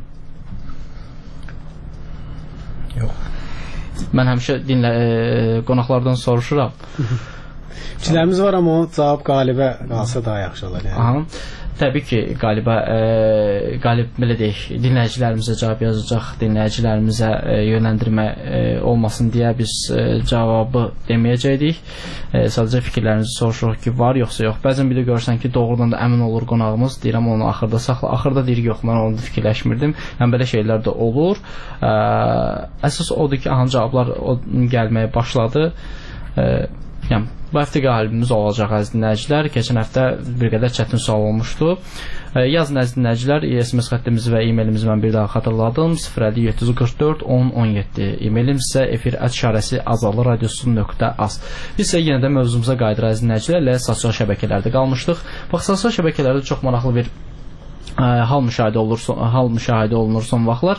Yox. Mən həmişə dinlə, e, qonaqlardan soruşuram. Fikirlərimiz var, amma o cavab qalibə qalsa daha yaxşı olar. Yəni. Aha. Təbii ki, qalibə e, qalib belə deyək, dinləyicilərimizə cavab yazacaq, dinləyicilərimizə e, yönləndirmə e, olmasın deyə biz e, cavabı deməyəcəkdik. E, sadəcə fikirlərinizi soruşuruq ki, var yoxsa yox. Bəzən bir də görsən ki, doğrudan da əmin olur qonağımız, deyirəm onu axırda saxla. Axırda deyir yox, mən onu fikirləşmirdim. Yəni belə şeylər də olur. E, əsas odur ki, ahan cavablar o, gəlməyə başladı. E, yəni bu həftə qalibimiz olacaq əziz dinləyicilər. Keçən həftə bir qədər çətin sual olmuşdu. E, yazın əziz dinləyicilər, S M S xəttimizi və e-mailimizi mən bir daha xatırladım. sıfır əlli yeddi yüz qırx dörd on on yeddi. E-mailimiz isə efir et işarəsi azalı radiosu nöqtə az. Biz isə yenə də mövzumuza qayıdırıq əziz dinləyicilərlə sosial şəbəkələrdə qalmışdıq. Bax, sosial şəbəkələrdə çox maraqlı bir hal müşahidə olur, hal müşahidə olunur son vaxtlar.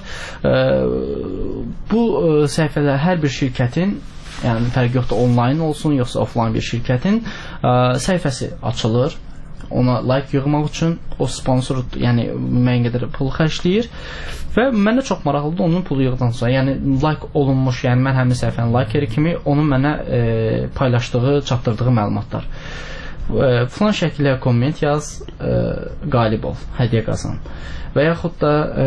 Bu səhifələr hər bir şirkətin, yəni fərqi yoxdur, onlayn olsun yoxsa offline bir şirkətin səhifəsi açılır. Ona like yığmaq üçün o sponsor, yəni müəyyən qədər pul xərcləyir və mənə çox maraqlıdır onun pulu yığdıqdan sonra, yəni like olunmuş, yəni mən həmin səhifənin likeri kimi onun mənə e, paylaşdığı, çatdırdığı məlumatlar. E, filan şəkildə komment yaz, e, qalib ol, hədiyyə qazan. Və yaxud da e,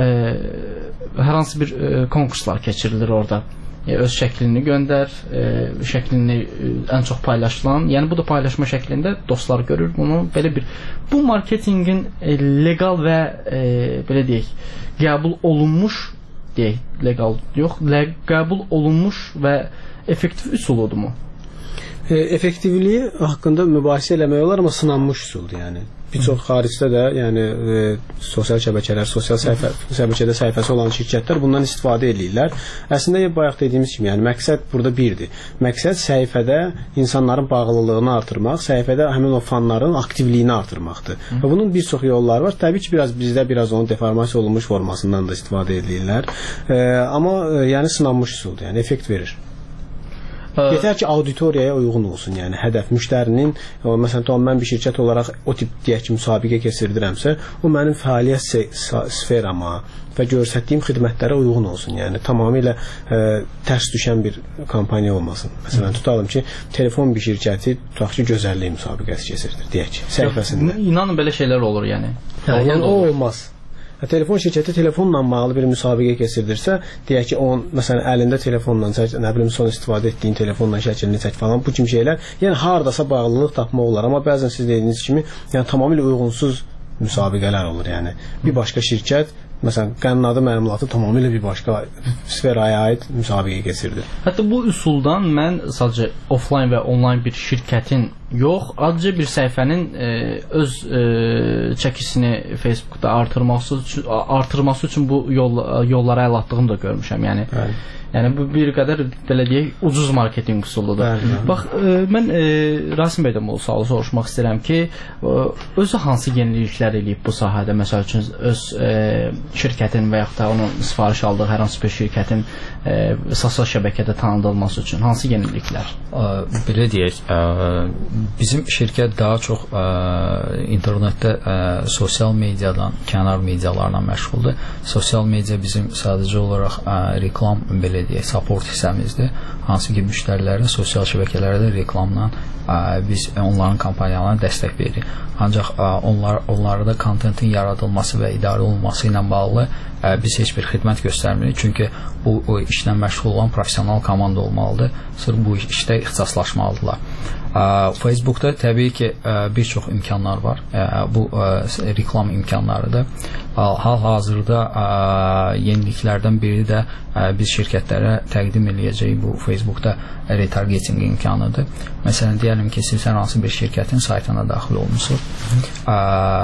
hər hansı bir e, konkurslar keçirilir orada. E, öz şəklini göndər, e, şəklini e, ən çox paylaşılan, yəni bu da paylaşma şəklində dostlar görür bunu. Belə bir, bu marketinqin e, legal və e, belə deyək, qəbul olunmuş, deyək, legal yox, qəbul olunmuş və effektiv üsuludurmu? E, effektivliyi haqqında mübahisə eləmək olar, amma sınanmış üsuldur, yəni. Bir çox xaricdə də, yəni e, sosial şəbəkələr, sosial səhifə, şəbəkədə səhifəsi olan şirkətlər bundan istifadə edirlər. Əslində bayaq dediyimiz kimi, yəni məqsəd burada birdir. Məqsəd səhifədə insanların bağlılığını artırmaq, səhifədə həmin o fanların aktivliyini artırmaqdır. Hı. Və bunun bir çox yolları var. Təbii ki, biraz bizdə biraz onun deformasiya olunmuş formasından da istifadə edirlər. E, amma e, yəni sınanmış üsuldur, yəni effekt verir. Yetər ki, auditoriyaya uyğun olsun, yəni hədəf müştərinin, o, məsələn, tam mən bir şirkət olaraq o tip deyək ki, müsabiqə keçirdirəmsə, o mənim fəaliyyət sferama və göstərdiyim xidmətlərə uyğun olsun, yəni tamamilə e, tərs düşən bir kampaniya olmasın. Məsələn, tutalım ki, telefon bir şirkəti tutaq ki, gözəllik müsabiqəsi keçirdir, deyək ki, səhifəsində. İnanın belə şeylər olur, yəni. Yəni, o olmaz. Telefon şirkəti telefonla bağlı bir müsabiqə keçirdirsə, deyək ki, onun məsələn əlində telefonla, nə bilim son istifadə etdiyin telefonla şəklini çək falan, bu kimi şeylər, yəni hardasa bağlılıq tapmaq olar, amma bəzən siz dediyiniz kimi, yəni tamamilə uyğunsuz müsabiqələr olur, yəni bir başqa şirkət məsələn, qənnadı məlumatı tamamilə bir başqa sferaya aid müsabiqə keçirdi. Hətta bu üsuldan mən sadəcə offline və online bir şirkətin yox, adca bir səhifənin e, öz e, çəkisini Facebookda artırması üçün, artırması üçün bu yol, yollara əl atdığını da görmüşəm. Yəni, bəli. Yəni bu bir qədər belə deyək, ucuz marketinq üsuludur. Bəli. Bax, e, mən e, Rasim bəydən bu sualı soruşmaq istəyirəm ki, e, özü hansı yeniliklər eləyib bu sahədə, məsəl üçün öz e, şirkətin və yaxud da onun sifariş aldığı hər hansı bir şirkətin e, sosial şəbəkədə tanıdılması üçün hansı yeniliklər? E, belə deyək, e, bizim şirkət daha çox e, internetdə e, sosial mediadan, kənar medialarla məşğuldur. Sosial media bizim sadəcə olaraq e, reklam, belə deyək, support hissəmizdir. Hansı ki, müştərilərin sosial şəbəkələrdə reklamla ə, biz onların kampaniyalarına dəstək veririk. Ancaq ə, onlar onlarda kontentin yaradılması və idarə olunması ilə bağlı ə, biz heç bir xidmət göstərmirik. Çünki bu o işlə məşğul olan professional komanda olmalıdır. Sırf bu işdə ixtisaslaşmalıdırlar. Ə, Facebookda təbii ki, ə, bir çox imkanlar var. Ə, bu ə, reklam imkanlarıdır. Hal-hazırda yeniliklərdən biri də ə, biz şirkətlərə təqdim eləyəcək bu Facebookda retargeting imkanıdır. Məsələn, deyəlim ki, siz hər hansı bir şirkətin saytına daxil olmuşsunuz ə,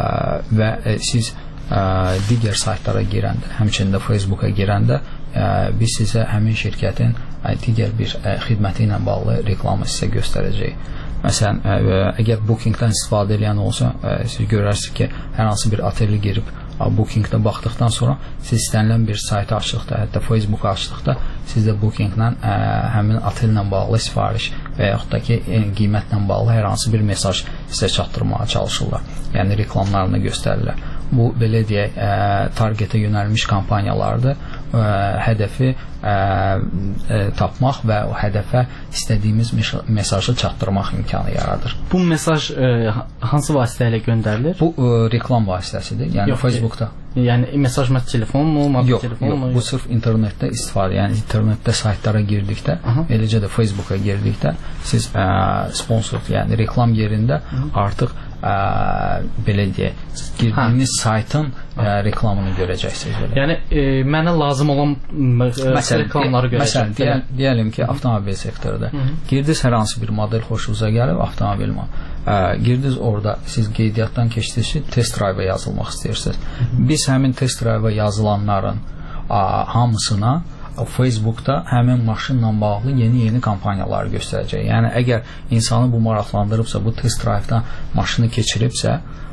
və ə, siz ə, digər saytlara girəndə, həmçinin də Facebooka girəndə ə, biz sizə həmin şirkətin ə, digər bir ə, xidməti ilə bağlı reklamı sizə göstərəcəyik. Məsələn, ə, əgər Bookingdən istifadə edən olsa, ə, siz görərsiniz ki, hər hansı bir otelli girib Bookingdə baxdıqdan sonra siz istənilən bir saytı açdıqda, hətta Facebook açdıqda sizdə Bookinglə ə, həmin otellə bağlı sifariş və yaxud da ki, qiymətlə bağlı hər hansı bir mesaj sizə çatdırmağa çalışırlar. Yəni reklamlarını göstərirlər. Bu, belə deyək, ə, targetə yönəlmiş kampaniyalardır. Ə, hədəfi ə, ə, tapmaq və o hədəfə istədiyimiz mesajı çatdırmaq imkanı yaradır. Bu mesaj ə, hansı vasitə ilə göndərilir? Bu ə, reklam vasitəsidir. Yəni yox, Facebookda. Yəni mesaj mə telefonmu, mobil yox, telefonmu? Yox, bu sırf internetdə istifadə. Yəni internetdə saytlara girdikdə, aha, eləcə də Facebooka girdikdə siz ə, sponsor, yəni reklam yerində hı, artıq ə, belə deyək, girdiyiniz ha, saytın ə, reklamını görəcəksiniz. Belə. Yəni e, mənə lazım olan məsələn, reklamları görəcəm. Məsələn, deyəl, deyəlim ki, avtomobil sektorunda girdiniz, hər hansı bir model xoşunuza gəlib, avtomobil ə, girdiniz orada, siz qeydiyyatdan keçdiniz ki, test drive-a yazılmaq istəyirsiniz. Hı -hı. Biz həmin test drive-a yazılanların ə, hamısına Facebookda həmin maşınla bağlı yeni-yeni kampaniyaları göstərəcək. Yəni, əgər insanı bu maraqlandırıbsa, bu test drive-dan maşını keçiribsə,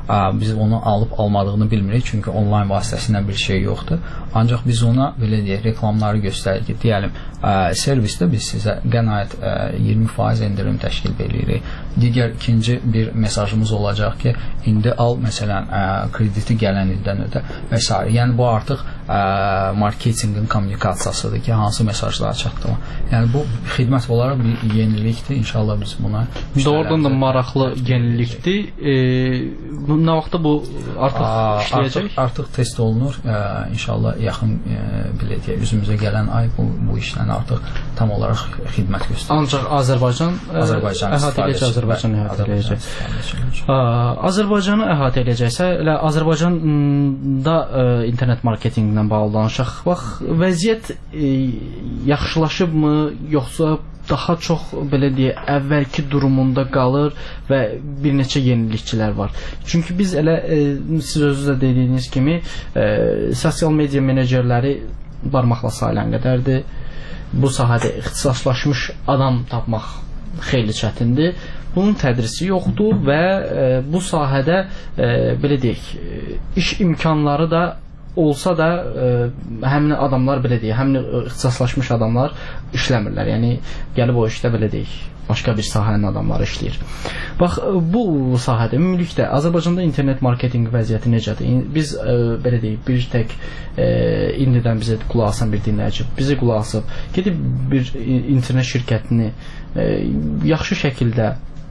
biz onu alıb almadığını bilmirik, çünki onlayn vasitəsilə bir şey yoxdur. Ancaq biz ona belə deyək, reklamları göstəririk ki, deyəlim, servisdə biz sizə qənaət iyirmi faiz endirim təşkil edirik. Digər ikinci bir mesajımız olacaq ki, indi al, məsələn, krediti gələn ildən ödə və s. Yəni, bu artıq marketinqin kommunikasiyasıdır ki, hansı mesajları çatdırma. Yəni, bu xidmət olaraq bir yenilikdir. İnşallah biz buna... Doğrudan da maraqlı yenilikdir. E, nə vaxtda bu artıq işləyəcək? Artıq, artıq test olunur. E, İnşallah yaxın e, bilək, üzümüzə gələn ay bu, bu işlə artıq tam olaraq xidmət göstərir. Ancaq Azərbaycan Azərbaycan əhatə edəcək, Azərbaycan əhatə edəcək. Azərbaycanı əhatə edəcəksə, elə Azərbaycanda e, internet marketinqlə bağlı danışaq. Bax, vəziyyət e, yaxşılaşıbmı, yoxsa daha çox belə deyək, əvvəlki durumunda qalır və bir neçə yenilikçilər var. Çünki biz elə e, siz özünüz də dediyiniz kimi e, sosial media menecerləri barmaqla sayılan qədərdir. Bu sahədə ixtisaslaşmış adam tapmaq xeyli çətindir. Bunun tədrisi yoxdur və e, bu sahədə e, belə deyək, iş imkanları da olsa da e, həmin adamlar belə deyək, həmin ixtisaslaşmış adamlar işləmirlər. Yəni gəlib o işdə belə deyək, başqa bir sahənin adamları işləyir. Bax, bu sahədə ümumilikdə Azərbaycanda internet marketinq vəziyyəti necədir? Biz e, belə deyək, bir tək e, indidən bizə qulaq asan bir dinləyici bizi qulaq asıb, gedib bir internet şirkətini e, yaxşı şəkildə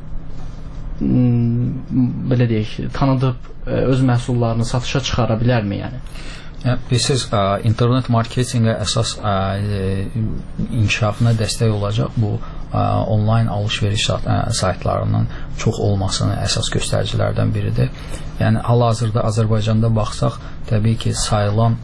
belə deyək, tanıdıb öz məhsullarını satışa çıxara bilərmi, yəni? Bilirsiniz, internet marketinqə əsas inkişafına dəstək olacaq bu onlayn alış-veriş saytlarının çox olmasının əsas göstəricilərdən biridir. Yəni, hal-hazırda Azərbaycanda baxsaq, təbii ki, sayılan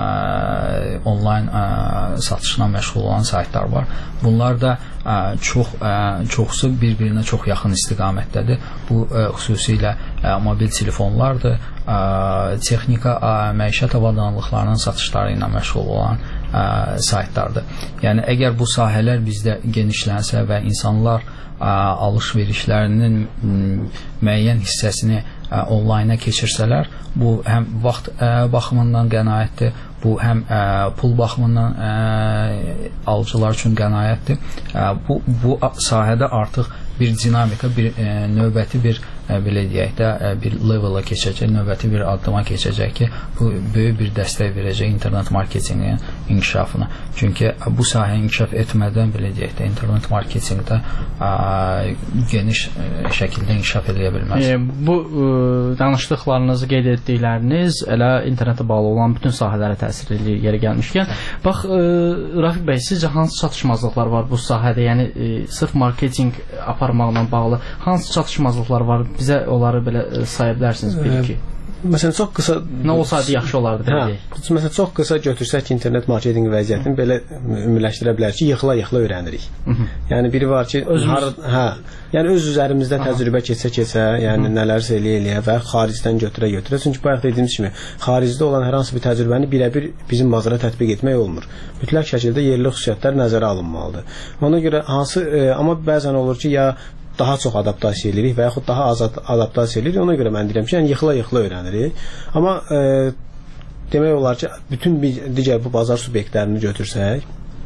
ə, onlayn ə, satışla məşğul olan saytlar var. Bunlar da ə, çox, ə, çoxsu bir-birinə çox yaxın istiqamətdədir. Bu ə, xüsusilə ə, mobil telefonlardır, ə, texnika, ə, məişət avadanlıqlarının satışları ilə məşğul olan ə, saytlardır. Yəni, əgər bu sahələr bizdə genişlənsə və insanlar ə, alış-verişlərinin müəyyən hissəsini ə, onlayna keçirsələr, bu həm vaxt ə, baxımından qənaətdir, bu həm ə, pul baxımından ə, alıcılar üçün qənaətdir. Ə, bu, bu sahədə artıq bir dinamika, bir ə, növbəti bir ə, belə deyək də, ə, bir levela keçəcək, növbəti bir addıma keçəcək ki, bu böyük bir dəstək verəcək internet marketinqin inkişafına. Çünki ə, bu sahə inkişaf etmədən, belə deyək də, internet marketinqdə ə, geniş ə, şəkildə inkişaf edə bilməz. E, bu ə, danışdıqlarınızı qeyd etdikləriniz elə internetə bağlı olan bütün sahələrə təsir edir yeri gəlmişkən. Bax, ə, Rafiq bəy, sizcə hansı çatışmazlıqlar var bu sahədə? Yəni, ə, sırf marketinq aparmaqla bağlı hansı çatışmazlıqlar var? Bizə onları belə ə, saya bilərsiniz, bir-iki. Məsələn, çox qısa... Nə olsaydı yaxşı olardı, belə deyək. Məsələn, çox qısa götürsək ki, internet marketinq vəziyyətini belə ümumiləşdirə bilər ki, yıxıla-yıxıla öyrənirik. Yəni, biri var ki, har, hə, yəni öz üzərimizdə təcrübə keçə-keçə, yəni nələrsə eləyə-eləyə və xaricdən götürə-götürə. Çünki bayaq dediyimiz kimi, xaricdə olan hər hansı bir təcrübəni birə-bir bizim bazara tətbiq etmək olmur. Mütləq şəkildə yerli xüsusiyyətlər nəzərə alınmalıdır. Ona görə hansı, e, amma bəzən olur ki, ya daha çox adaptasiya edirik və yaxud daha az adaptasiya edirik. Ona görə mən deyirəm ki, yəni yıxıla-yıxıla öyrənirik. Amma e, demək olar ki, bütün digər bu bazar subyektlərini götürsək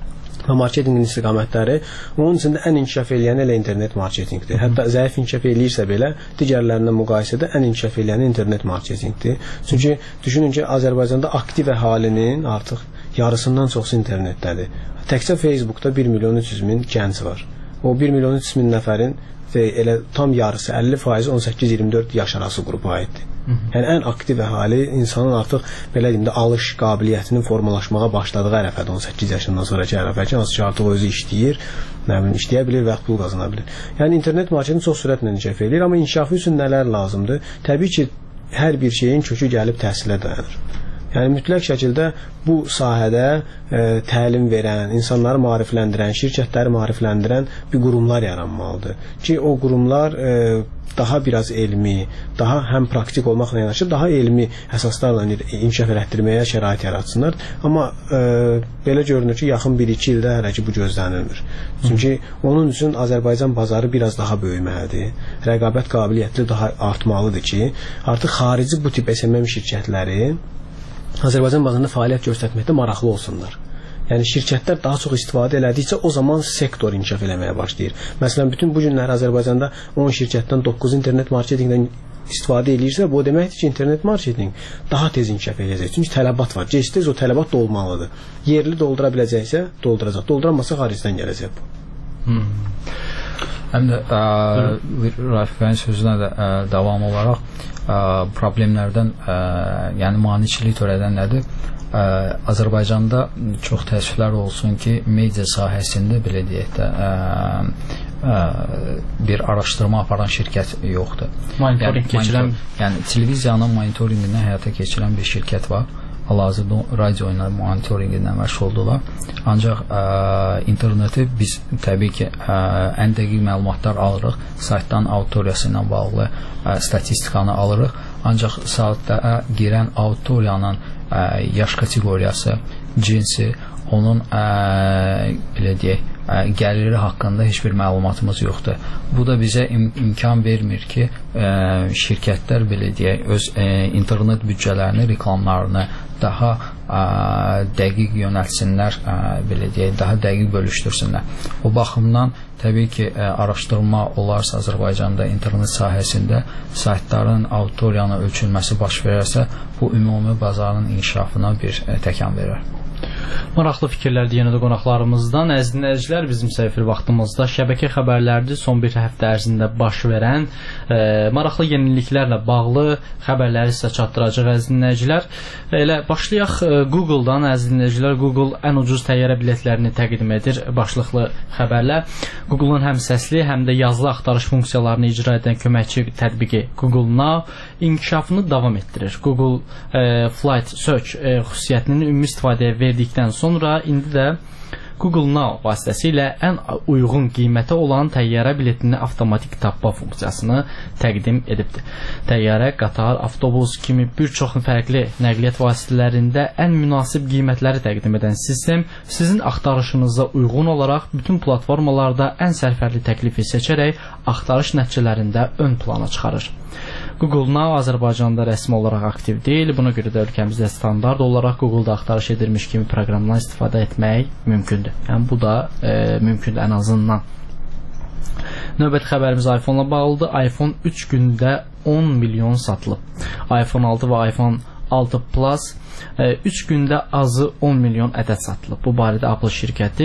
və marketinqin istiqamətləri, onun içində ən inkişaf eləyən elə internet marketinqdir. Hətta zəif inkişaf eləyirsə belə, digərlərinə müqayisədə ən inkişaf eləyən internet marketinqdir. Çünki düşünün ki, Azərbaycanda aktiv əhalinin artıq yarısından çoxsu internetdədir. Təkcə Facebookda bir milyon üç yüz min gənc var. O bir milyon üç yüz min nəfərin və elə tam yarısı əlli faizi on səkkiz iyirmi dörd yaş arası qrupa aiddir. Yəni ən aktiv əhali insanın artıq belə deyim də alış qabiliyyətinin formalaşmağa başladığı ərəfədə on səkkiz yaşından sonraki ərəfə ki, hansı ki artıq özü işləyir, nə bilim işləyə bilir və pul qazana bilir. Yəni internet marketinq çox sürətlə inkişaf edir, amma inkişafı üçün nələr lazımdır? Təbii ki, hər bir şeyin kökü gəlib təhsilə dayanır. Yəni mütləq şəkildə bu sahədə e, təlim verən, insanları maarifləndirən, şirkətləri maarifləndirən bir qurumlar yaranmalıdır ki, o qurumlar e, daha biraz elmi, daha həm praktik olmaqla yanaşı daha elmi əsaslarla inkişaf elətdirməyə şərait yaratsınlar. Amma e, belə görünür ki, yaxın bir iki ildə hələ ki bu gözlənilmir. Çünki onun üçün Azərbaycan bazarı biraz daha böyüməlidir. Rəqabət qabiliyyətli daha artmalıdır ki, artıq xarici bu tip S M M şirkətləri Azərbaycan bazarında fəaliyyət göstərməkdə maraqlı olsunlar. Yəni şirkətlər daha çox istifadə elədikcə o zaman sektor inkişaf eləməyə başlayır. Məsələn, bütün bu günlər Azərbaycanda on şirkətdən doqquz internet marketinqdən istifadə edirsə, bu deməkdir ki, internet marketinq daha tez inkişaf edəcək. Çünki tələbat var. Gec-tez o tələbat da olmalıdır. Yerli doldura biləcəksə, dolduracaq. Dolduramasa xaricdən gələcək bu. Hmm. Həm də Rafiqənin sözünə də ə, davam olaraq ə, problemlərdən, ə, yəni maneçilik törədən nədir? Ə, Azərbaycanda çox təəssüflər olsun ki, media sahəsində belə deyək də ə, ə, bir araşdırma aparan şirkət yoxdur. Monitoring yəni, keçirən, yəni televiziyanın monitorinqini həyata keçirən bir şirkət var. Hal-hazırda radio ilə monitorinqlə məşğul oldular. Ancaq ə, interneti biz təbii ki ə, ən dəqiq məlumatlar alırıq. Saytdan auditoriyası ilə bağlı ə, statistikanı alırıq. Ancaq saytda girən auditoriyanın ə, yaş kateqoriyası, cinsi, onun ə, belə deyək, ə, gəliri haqqında heç bir məlumatımız yoxdur. Bu da bizə im imkan vermir ki, ə, şirkətlər belə deyək, öz ə, internet büdcələrini, reklamlarını daha ə, dəqiq yönəltsinlər, ə, belə deyək, daha dəqiq bölüşdürsünlər. O baxımdan təbii ki, ə, araşdırma olarsa Azərbaycanda internet sahəsində saytların auditoriyanın ölçülməsi baş verərsə, bu ümumi bazarın inkişafına bir ə, təkan verir. Maraqlı fikirlərdir yenə də qonaqlarımızdan. Əziz dinləyicilər, bizim səfir vaxtımızda şəbəkə xəbərlərdir. Son bir həftə ərzində baş verən e, maraqlı yeniliklərlə bağlı xəbərləri sizə çatdıracaq əziz dinləyicilər. Elə başlayaq e, Google-dan. Əziz dinləyicilər, Google ən ucuz təyyarə biletlərini təqdim edir. Başlıqlı xəbərlə Google-un həm səsli, həm də yazılı axtarış funksiyalarını icra edən köməkçi tətbiqi Google Now inkişafını davam etdirir. Google e, Flight Search e, xüsusiyyətinin ümumi istifadəyə verdikdən sonra indi də Google Now vasitəsilə ən uyğun qiymətə olan təyyarə biletini avtomatik tapma funksiyasını təqdim edibdir. Təyyarə, qatar, avtobus kimi bir çox fərqli nəqliyyat vasitələrində ən münasib qiymətləri təqdim edən sistem sizin axtarışınıza uyğun olaraq bütün platformalarda ən sərfərli təklifi seçərək axtarış nəticələrində ön plana çıxarır. Google Now Azərbaycanda rəsmi olaraq aktiv deyil. Buna görə də ölkəmizdə standart olaraq Google-da axtarış edilmiş kimi proqramdan istifadə etmək mümkündür. Yəni bu da e, mümkündür ən azından. Növbəti xəbərimiz iPhone-la bağlıdır. iPhone üç gündə on milyon satılıb. iPhone altı və iPhone altı Plus üç gündə azı on milyon ədəd satılıb. Bu barədə Apple şirkəti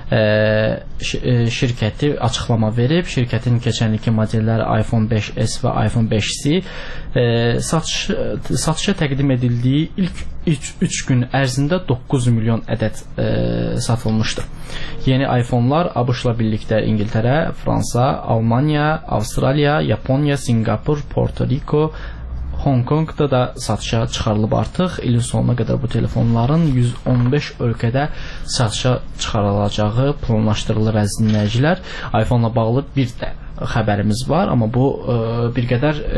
e, şirkəti açıqlama verib. Şirkətin keçən ilki modelləri iPhone beş S və iPhone beş C e, satış, satışa təqdim edildiyi ilk üç gün ərzində doqquz milyon ədəd e, satılmışdır. Yeni iPhone-lar ABŞ-la birlikdə İngiltərə, Fransa, Almaniya, Avstraliya, Yaponiya, Singapur, Porto Rico, Hong Kongda da satışa çıxarılıb artıq. İlin sonuna qədər bu telefonların yüz on beş ölkədə satışa çıxarılacağı planlaşdırılır əziz dinləyicilər. iPhone-la bağlı bir də xəbərimiz var, amma bu e, bir qədər e,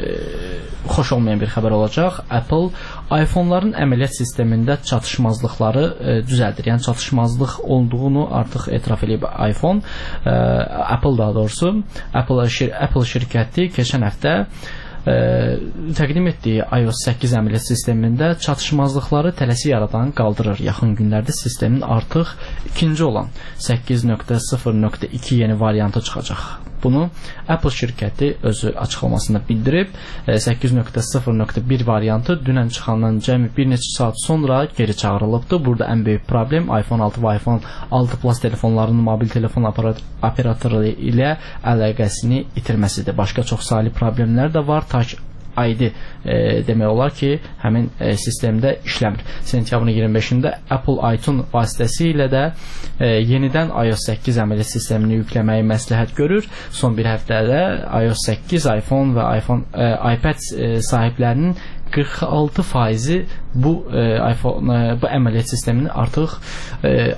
xoş olmayan bir xəbər olacaq. Apple iPhone-ların əməliyyat sistemində çatışmazlıqları e, düzəldir. Yəni çatışmazlıq olduğunu artıq etiraf edib iPhone, e, Apple daha doğrusu. Apple, şir Apple şirkəti keçən həftə Ə, təqdim etdiyi iOS səkkiz əməliyyat sistemində çatışmazlıqları tələsi yaradan qaldırır. Yaxın günlərdə sistemin artıq ikinci olan səkkiz nöqtə sıfır nöqtə iki yeni variantı çıxacaq. Bunu Apple şirkəti özü açıqlamasında bildirib. səkkiz nöqtə sıfır nöqtə bir variantı dünən çıxandan cəmi bir neçə saat sonra geri çağırılıbdı. Burada ən böyük problem iPhone altı və iPhone altı Plus telefonlarının mobil telefon operatoru ilə əlaqəsini itirməsidir. Başqa çox saylı problemlər də var. Ta ki aydı e, demək olar ki, həmin e, sistemdə işləmir. Sentyabrın iyirmi beşində Apple iTunes vasitəsilə də e, yenidən iOS səkkiz əməliyyat sistemini yükləməyi məsləhət görür. Son bir həftədə iOS səkkiz, iPhone və iPhone, e, iPad e, sahiblərinin qırx altı faizi bu e, iPhone e, bu əməliyyat sistemini artıq e, alıb.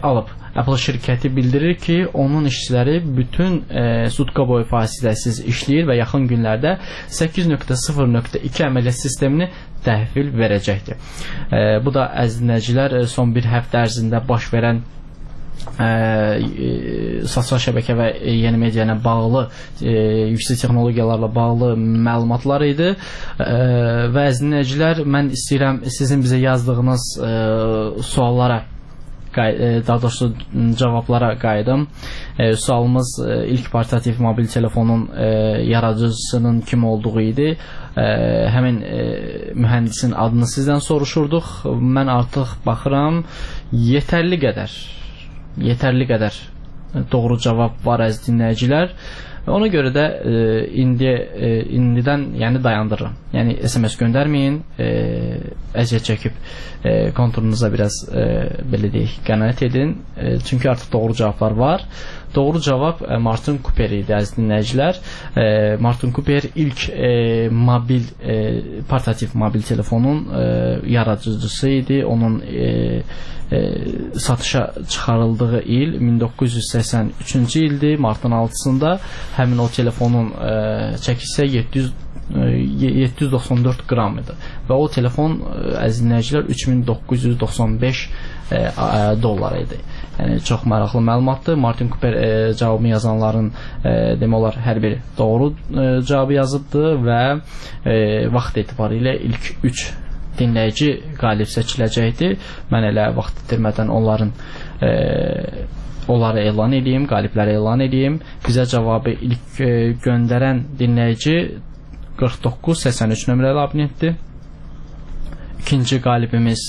Apple şirkəti bildirir ki, onun işçiləri bütün e, sutka boyu fasiləsiz işləyir və yaxın günlərdə səkkiz nöqtə sıfır nöqtə iki əməliyyat sistemini təhvil verəcəkdir. E, bu da əziz dinləyicilər, son bir həftə ərzində baş verən e, e, sosial şəbəkə və yeni media ilə bağlı, e, yüksək texnologiyalarla bağlı məlumatlar idi. E, və əziz dinləyicilər, mən istəyirəm sizin bizə yazdığınız e, suallara, daha doğrusu cavablara qayıdım. E, sualımız e, ilk portativ mobil telefonun e, yaradıcısının kim olduğu idi. E, həmin e, mühəndisin adını sizdən soruşurduq. Mən artıq baxıram, yetərli qədər yetərli qədər doğru cavab var əziz dinləyicilər. Ona görə də e, indi e, indidən yəni dayandırıram. Yəni S M S göndərməyin, e, əziyyət çəkib e, konturunuza biraz e, belə deyək, qənaət edin. E, çünki artıq doğru cavablar var. Doğru cavab e, Martin Cooper idi əziz dinləyicilər. E, Martin Cooper ilk e, mobil e, portativ mobil telefonun e, yaradıcısı idi. Onun e, E, satışa çıxarıldığı il min doqquz yüz səksən üçüncü ildir. Martın altısında həmin o telefonun e, çəkisi yeddi yüz doxsan dörd qram idi və o telefon əziz dinləyicilər üç min doqquz yüz doxsan beş e, dollar idi. Yəni çox maraqlı məlumatdır. Martin Cooper e, cavabını yazanların e, demək olar hər biri doğru e, cavabı yazıbdır və e, vaxt etibarilə ilk üç dinləyici qalib seçiləcəkdir. Mən elə vaxt itirmədən onların e, onları elan edeyim, qalibləri elan edeyim. Bizə cavabı ilk e, göndərən dinləyici qırx doqquz səksən üç nömrəli abunentdir. İkinci qalibimiz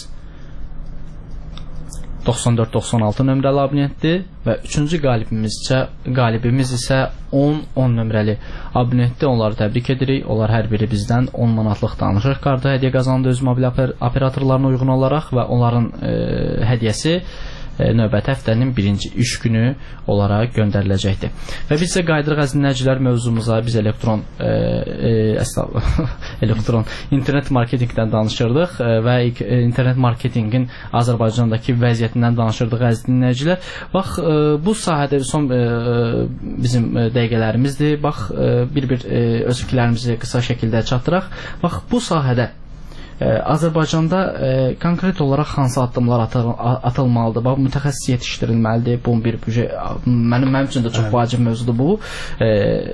doxsan dörd doxsan altı nömrəli abunentdir və üçüncü qalibimiz isə, qalibimiz isə on on nömrəli abunentdir. Onları təbrik edirik. Onlar hər biri bizdən on manatlıq danışıq kartı hədiyyə qazandı öz mobil operatorlarına uyğun olaraq və onların e, hədiyyəsi e, növbəti həftənin birinci iş günü olaraq göndəriləcəkdir. Və biz isə qayıdırıq əziz dinləyicilər mövzumuza. Biz elektron e, e, elektron internet marketingdən danışırdıq e, və e, internet marketingin Azərbaycandakı vəziyyətindən danışırdıq əziz dinləyicilər. Bax, e, bu sahədə son e, bizim e, dəqiqələrimizdir. Bax, e, bir-bir e, öz fikirlərimizi qısa şəkildə çatdıraq. Bax, bu sahədə Azərbaycanda e, konkret olaraq hansı addımlar atıl atılmalıdır? Bax, mütəxəssis yetişdirilməlidir. Bu bir mənim mənim üçün də çox evet. vacib mövzudur bu. E,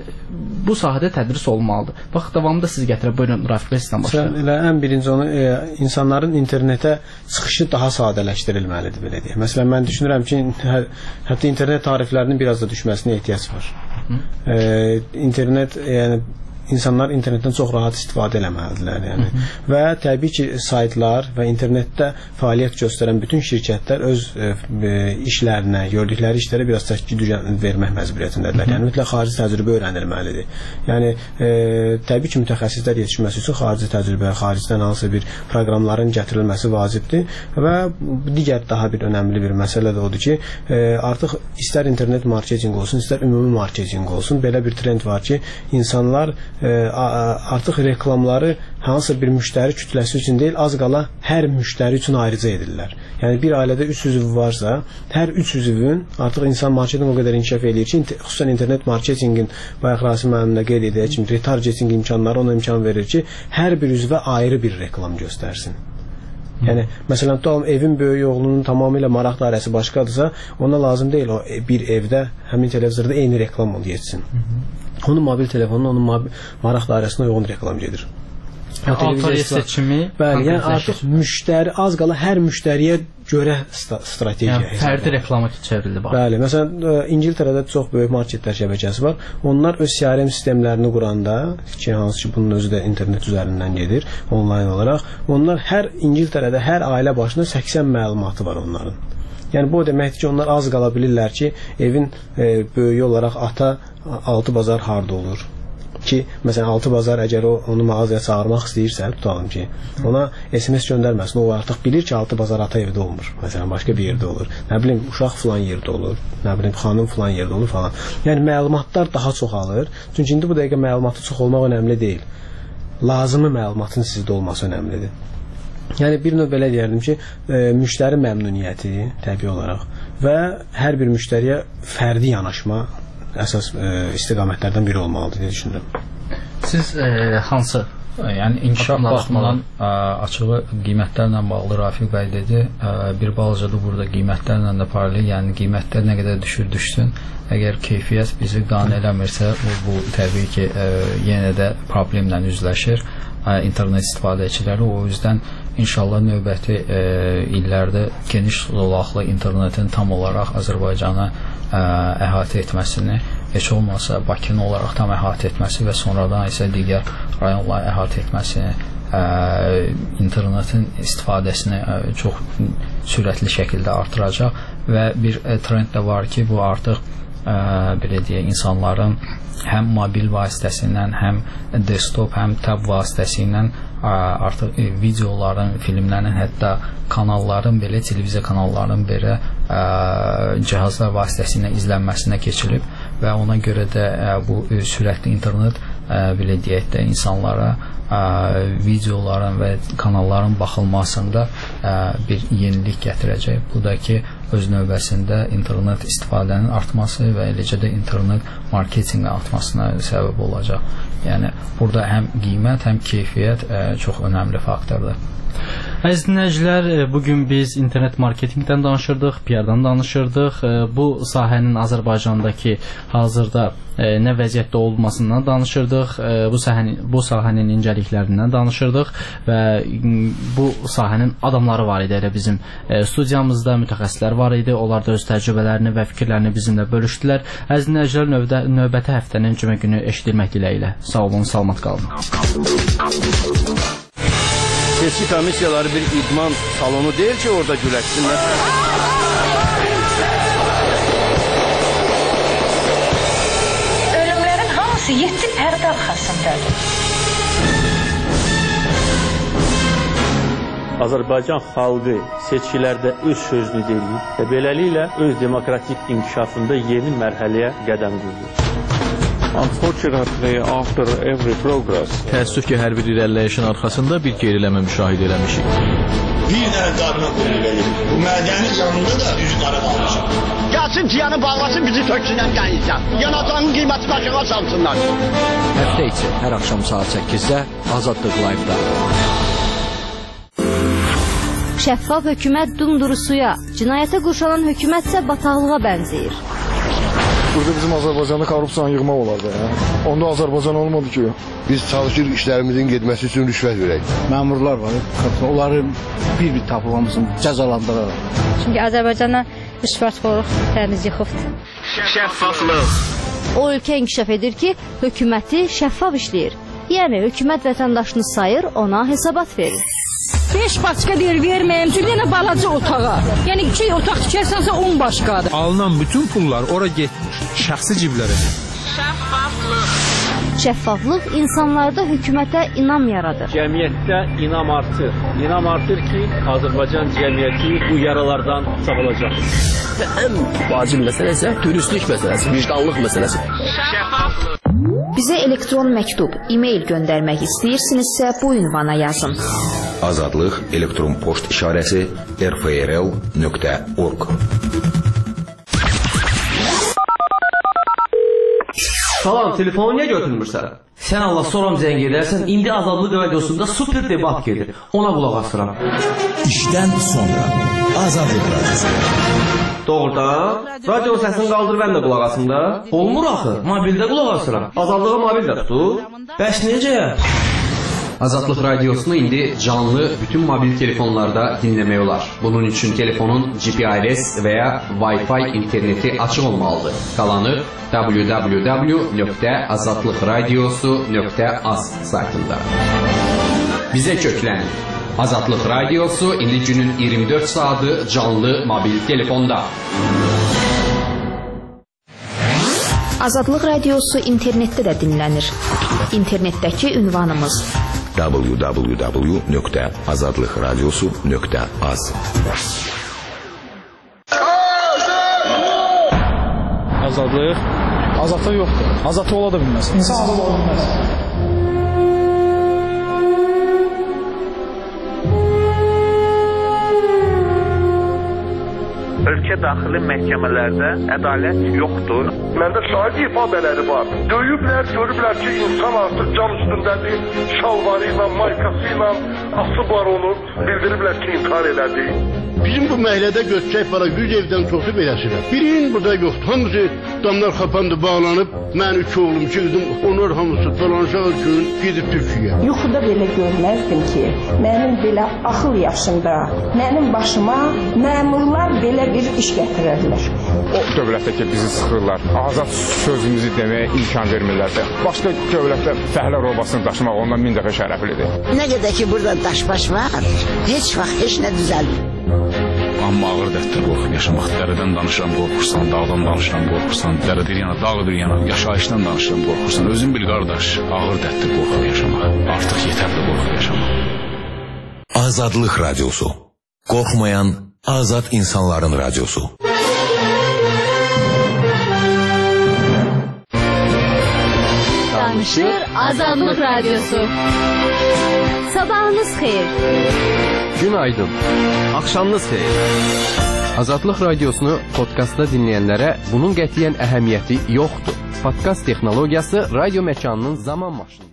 bu sahədə tədris olmalıdır. Bax, davamında siz gətirə buyurun Rafiq bəy, sizdən başlayın. Elə ən birinci onu e, insanların internetə çıxışı daha sadələşdirilməlidir belə deyək. Məsələn, mən düşünürəm ki, hə, hətta internet tariflərinin biraz da düşməsinə ehtiyac var. E, internet yəni İnsanlar internetdən çox rahat istifadə eləməlidirlər. Yəni. Hı -hı. Və təbii ki, saytlar və internetdə fəaliyyət göstərən bütün şirkətlər öz e, işlərinə, gördükləri işlərə biraz təşkil vermək məcburiyyətindədirlər. Yəni mütləq xarici təcrübə öyrənilməlidir. Yəni e, təbii ki, mütəxəssislər yetişməsi üçün xarici təcrübə, xaricdən hansı bir proqramların gətirilməsi vacibdir və digər daha bir önəmli bir məsələ də odur ki, e, artıq istər internet marketinq olsun, istər ümumi marketinq olsun, belə bir trend var ki, insanlar E, artıq reklamları hansısa bir müştəri kütləsi üçün deyil, az qala hər müştəri üçün ayrıca edirlər. Yəni bir ailədə üç üzv varsa, hər üç üzvün artıq insan marketinq o qədər inkişaf edir ki, xüsusən internet marketinqin bayaq Rasim müəllimlə qeyd edək kimi retargeting imkanları ona imkan verir ki, hər bir üzvə ayrı bir reklam göstərsin. Yəni, məsələn, tutalım, evin böyük oğlunun tamamilə maraq dairəsi başqadırsa, ona lazım deyil o bir evdə, həmin televizorda eyni reklam ol yetsin. Onun mobil telefonuna, onun mobil, maraq dairəsinə uyğun reklam gedir. Autoriya seçimi, bəli, yəni artıq müştəri, az qala hər müştəriyə görə strategiya. Yəni, fərdi reklama çevrildi. Bəli, məsələn, İngiltərədə çox böyük marketlər şəbəkəsi var. Onlar öz C R M sistemlərini quranda, ki, hansı ki, bunun özü də internet üzərindən gedir, onlayn olaraq, onlar hər İngiltərədə, hər ailə başına səksən məlumatı var onların. Yəni, bu o deməkdir ki, onlar az qala bilirlər ki, evin e, böyüyü olaraq ata altı bazar harda olur. Ki, məsələn, altı bazar əgər o, onu mağazaya çağırmaq istəyirsə, tutalım ki, ona S M S göndərməsin, o artıq bilir ki, altı bazar ata evdə olmur. Məsələn, başqa bir yerdə olur. Nə bilim, uşaq filan yerdə olur. Nə bilim, xanım filan yerdə olur falan. Yəni, məlumatlar daha çox alır. Çünki indi bu dəqiqə məlumatı çox olmaq önəmli deyil. Lazımı məlumatın sizdə olması önəmlidir. Yəni bir növ belə deyərdim ki, e, müştəri məmnuniyyəti təbii olaraq və hər bir müştəriyə fərdi yanaşma əsas e, istiqamətlərdən biri olmalıdır deyə düşünürəm. Siz e, hansı Yəni inkişaf baxımından açığı qiymətlərlə bağlı Rafiq bəy dedi. Bir balaca da burada qiymətlərlə də paralel, yəni qiymətlər nə qədər düşür düşsün. Əgər keyfiyyət bizi qane eləmirsə, bu, bu təbii ki, yenə də problemlə üzləşir internet istifadəçiləri. O yüzdən inşallah növbəti illərdə geniş zolaqlı internetin tam olaraq Azərbaycana əhatə etməsini, heç olmasa Bakını olaraq tam əhatə etməsi və sonradan isə digər rayonları əhatə etməsini, ə, internetin istifadəsini ə, çox sürətli şəkildə artıracaq və bir ə, trend də var ki, bu artıq ə, belə deyək, insanların həm mobil vasitəsindən, həm desktop, həm tab vasitəsilə ə, artıq ə, videoların, filmlərin, hətta kanalların, belə televiziya kanallarının belə ə, cihazlar vasitəsilə izlənməsinə keçilib və ona görə də ə, bu ə, sürətli internet ə, belə deyək də insanlara ə, videoların və kanalların baxılmasında ə, bir yenilik gətirəcək. Bu da ki, öz növbəsində internet istifadənin artması və eləcə də internet marketinqin artmasına səbəb olacaq. Yəni burada həm qiymət, həm keyfiyyət ə, çox önəmli faktordur. Əziz dinləyicilər, bugün biz internet marketinqdən danışırdıq, P R-dan danışırdıq. Bu sahənin Azərbaycandakı hazırda nə vəziyyətdə olmasından danışırdıq. Bu sahənin, bu sahənin incəliklərindən danışırdıq və bu sahənin adamları var idi elə bizim studiyamızda, mütəxəssislər var idi. Onlar da öz təcrübələrini və fikirlərini bizimlə bölüşdülər. Əziz dinləyicilər, növdə, növbəti həftənin cümə günü eşidilmək diləyilə. Sağ olun, salamat qalın. Seçki komissiyaları bir idman salonu deyil ki, orada güləşsinlər. Ölümlərin hamısı yeddi pərdə arxasındadır. Azərbaycan xalqı seçkilərdə öz sözünü deyir və beləliklə öz demokratik inkişafında yeni mərhələyə qədəm qoyur. Unfortunately, after every progress, təəssüf ki, hər bir irəliləyişin arxasında bir geriləmə müşahidə eləmişik. Bir dənə qarına qoyun verir. Bu mədəni canında da üzü qara qalmışıq. Gəlsin ciyanı bağlasın, bizi töksünən qənizdən. Yanacağın qiymətini aşağı salsınlar. Həftə içi hər axşam saat səkkizdə Azadlıq Live-da. Şəffaf hökumət dumduru suya, cinayətə qurşanan hökumət isə bataqlığa bənzəyir. Burada bizim Azərbaycanda korrupsiyanı yığmaq olar da. Ya. Onda Azərbaycan olmadı ki. Biz çalışırıq işlərimizin getməsi üçün rüşvət verək. Məmurlar var, onları bir-bir tapılmamızın cəzalandıraraq. Çünki Azərbaycana rüşvətxorluq təmiz yıxıbdır. Şəffaflıq. O ölkə inkişaf edir ki, hökuməti şəffaf işləyir. Yəni hökumət vətəndaşını sayır, ona hesabat verir. beş başqa deyir verməyəm, bir dənə balaca otağa. Yəni iki otaq tikərsənsə on başqadır. Alınan bütün pullar ora getmir, şəxsi ciblərə. Şəffaflıq. Şəffaflıq insanlarda hökumətə inam yaradır. Cəmiyyətdə inam artır. İnam artır ki, Azərbaycan cəmiyyəti bu yaralardan sağolacaq. Və ən vacib məsələ isə dürüstlük məsələsi, vicdanlıq məsələsi. Şəffaflıq. Bizə elektron məktub, e-mail göndərmək istəyirsinizsə bu ünvana yazın. Azadlıq elektron poçt işarəsi r f r l nöqtə org. Salam, telefonu niyə götürmürsən? Sən Allah soram zəng edərsən, indi Azadlıq radiosunda super debat gedir. Ona qulaq asıram. İşdən sonra Azadlıq radiosu. Doğrudan, radio səsini qaldır, mən də qulaq asım da. Olmur axı, mobildə qulaq asıram. Azadlığa mobildə tutur. Bəs necə? Azadlıq radiosunu indi canlı bütün mobil telefonlarda dinləmək olar. Bunun üçün telefonun G P R S və ya Wi-Fi interneti açıq olmalıdır. Qalanı w w w nöqtə azadlıq radiosu nöqtə az saytında. Bizə köklənin. Azadlıq radiosu indi günün iyirmi dörd saatı canlı mobil telefonda. Azadlıq radiosu internetdə də dinlənir. İnternetdəki ünvanımız w w w nöqtə azadlıq radiosu nöqtə az. Azadlıq? Azadlıq yoxdur. Azadlıq ola da bilməz. İnsan azad ola bilməz. ölkə daxili məhkəmələrdə ədalət yoxdur. Məndə şahid ifadeləri var. Döyüblər, görüblər ki, insan artıq cam üstündədir, şalvarı ilə, maykası ilə asıblar onu, bildiriblər ki, intihar elədi. Bizim bu məhəllədə göstərək var, yüz evdən çoxu beləsidir. Birinin burada yoxdur. Hamısı damlar xapandı, bağlanıb. Mən üç oğlum, iki qızım, onlar hamısı dolanışaq üçün gedib Türkiyə. Yuxuda belə görməzdim ki, mənim belə axıl yaşında, mənim başıma məmurlar belə bir iş gətirərlər. O dövlətdə ki, bizi sıxırlar, azad sözümüzü deməyə imkan vermirlərsə, başqa dövlətdə fəhlə robasını daşımaq ondan min dəfə şərəflidir. Nə qədər ki, burada daş-baş var, heç vaxt heç nə düzəlmir. Amma ağır dərddir qorxub yaşamaq. Dərədən danışıram, qorxursan, dağdan danışıram, qorxursan, dərədir yana, dağdır yana, yaşayışdan danışıram, qorxursan. Özün bil qardaş, ağır dərddir qorxub yaşamaq. Artıq yetərli qorxub yaşamaq. Azadlıq Radyosu. Qorxmayan azad insanların radyosu. Danışır Azadlıq Radyosu. Sabahınız xeyir. Günaydın. Axşamınız xeyir. Azadlıq Radiosunu podkastda dinləyənlərə bunun qətiyyən əhəmiyyəti yoxdur. Podkast texnologiyası radio məkanının zaman maşını.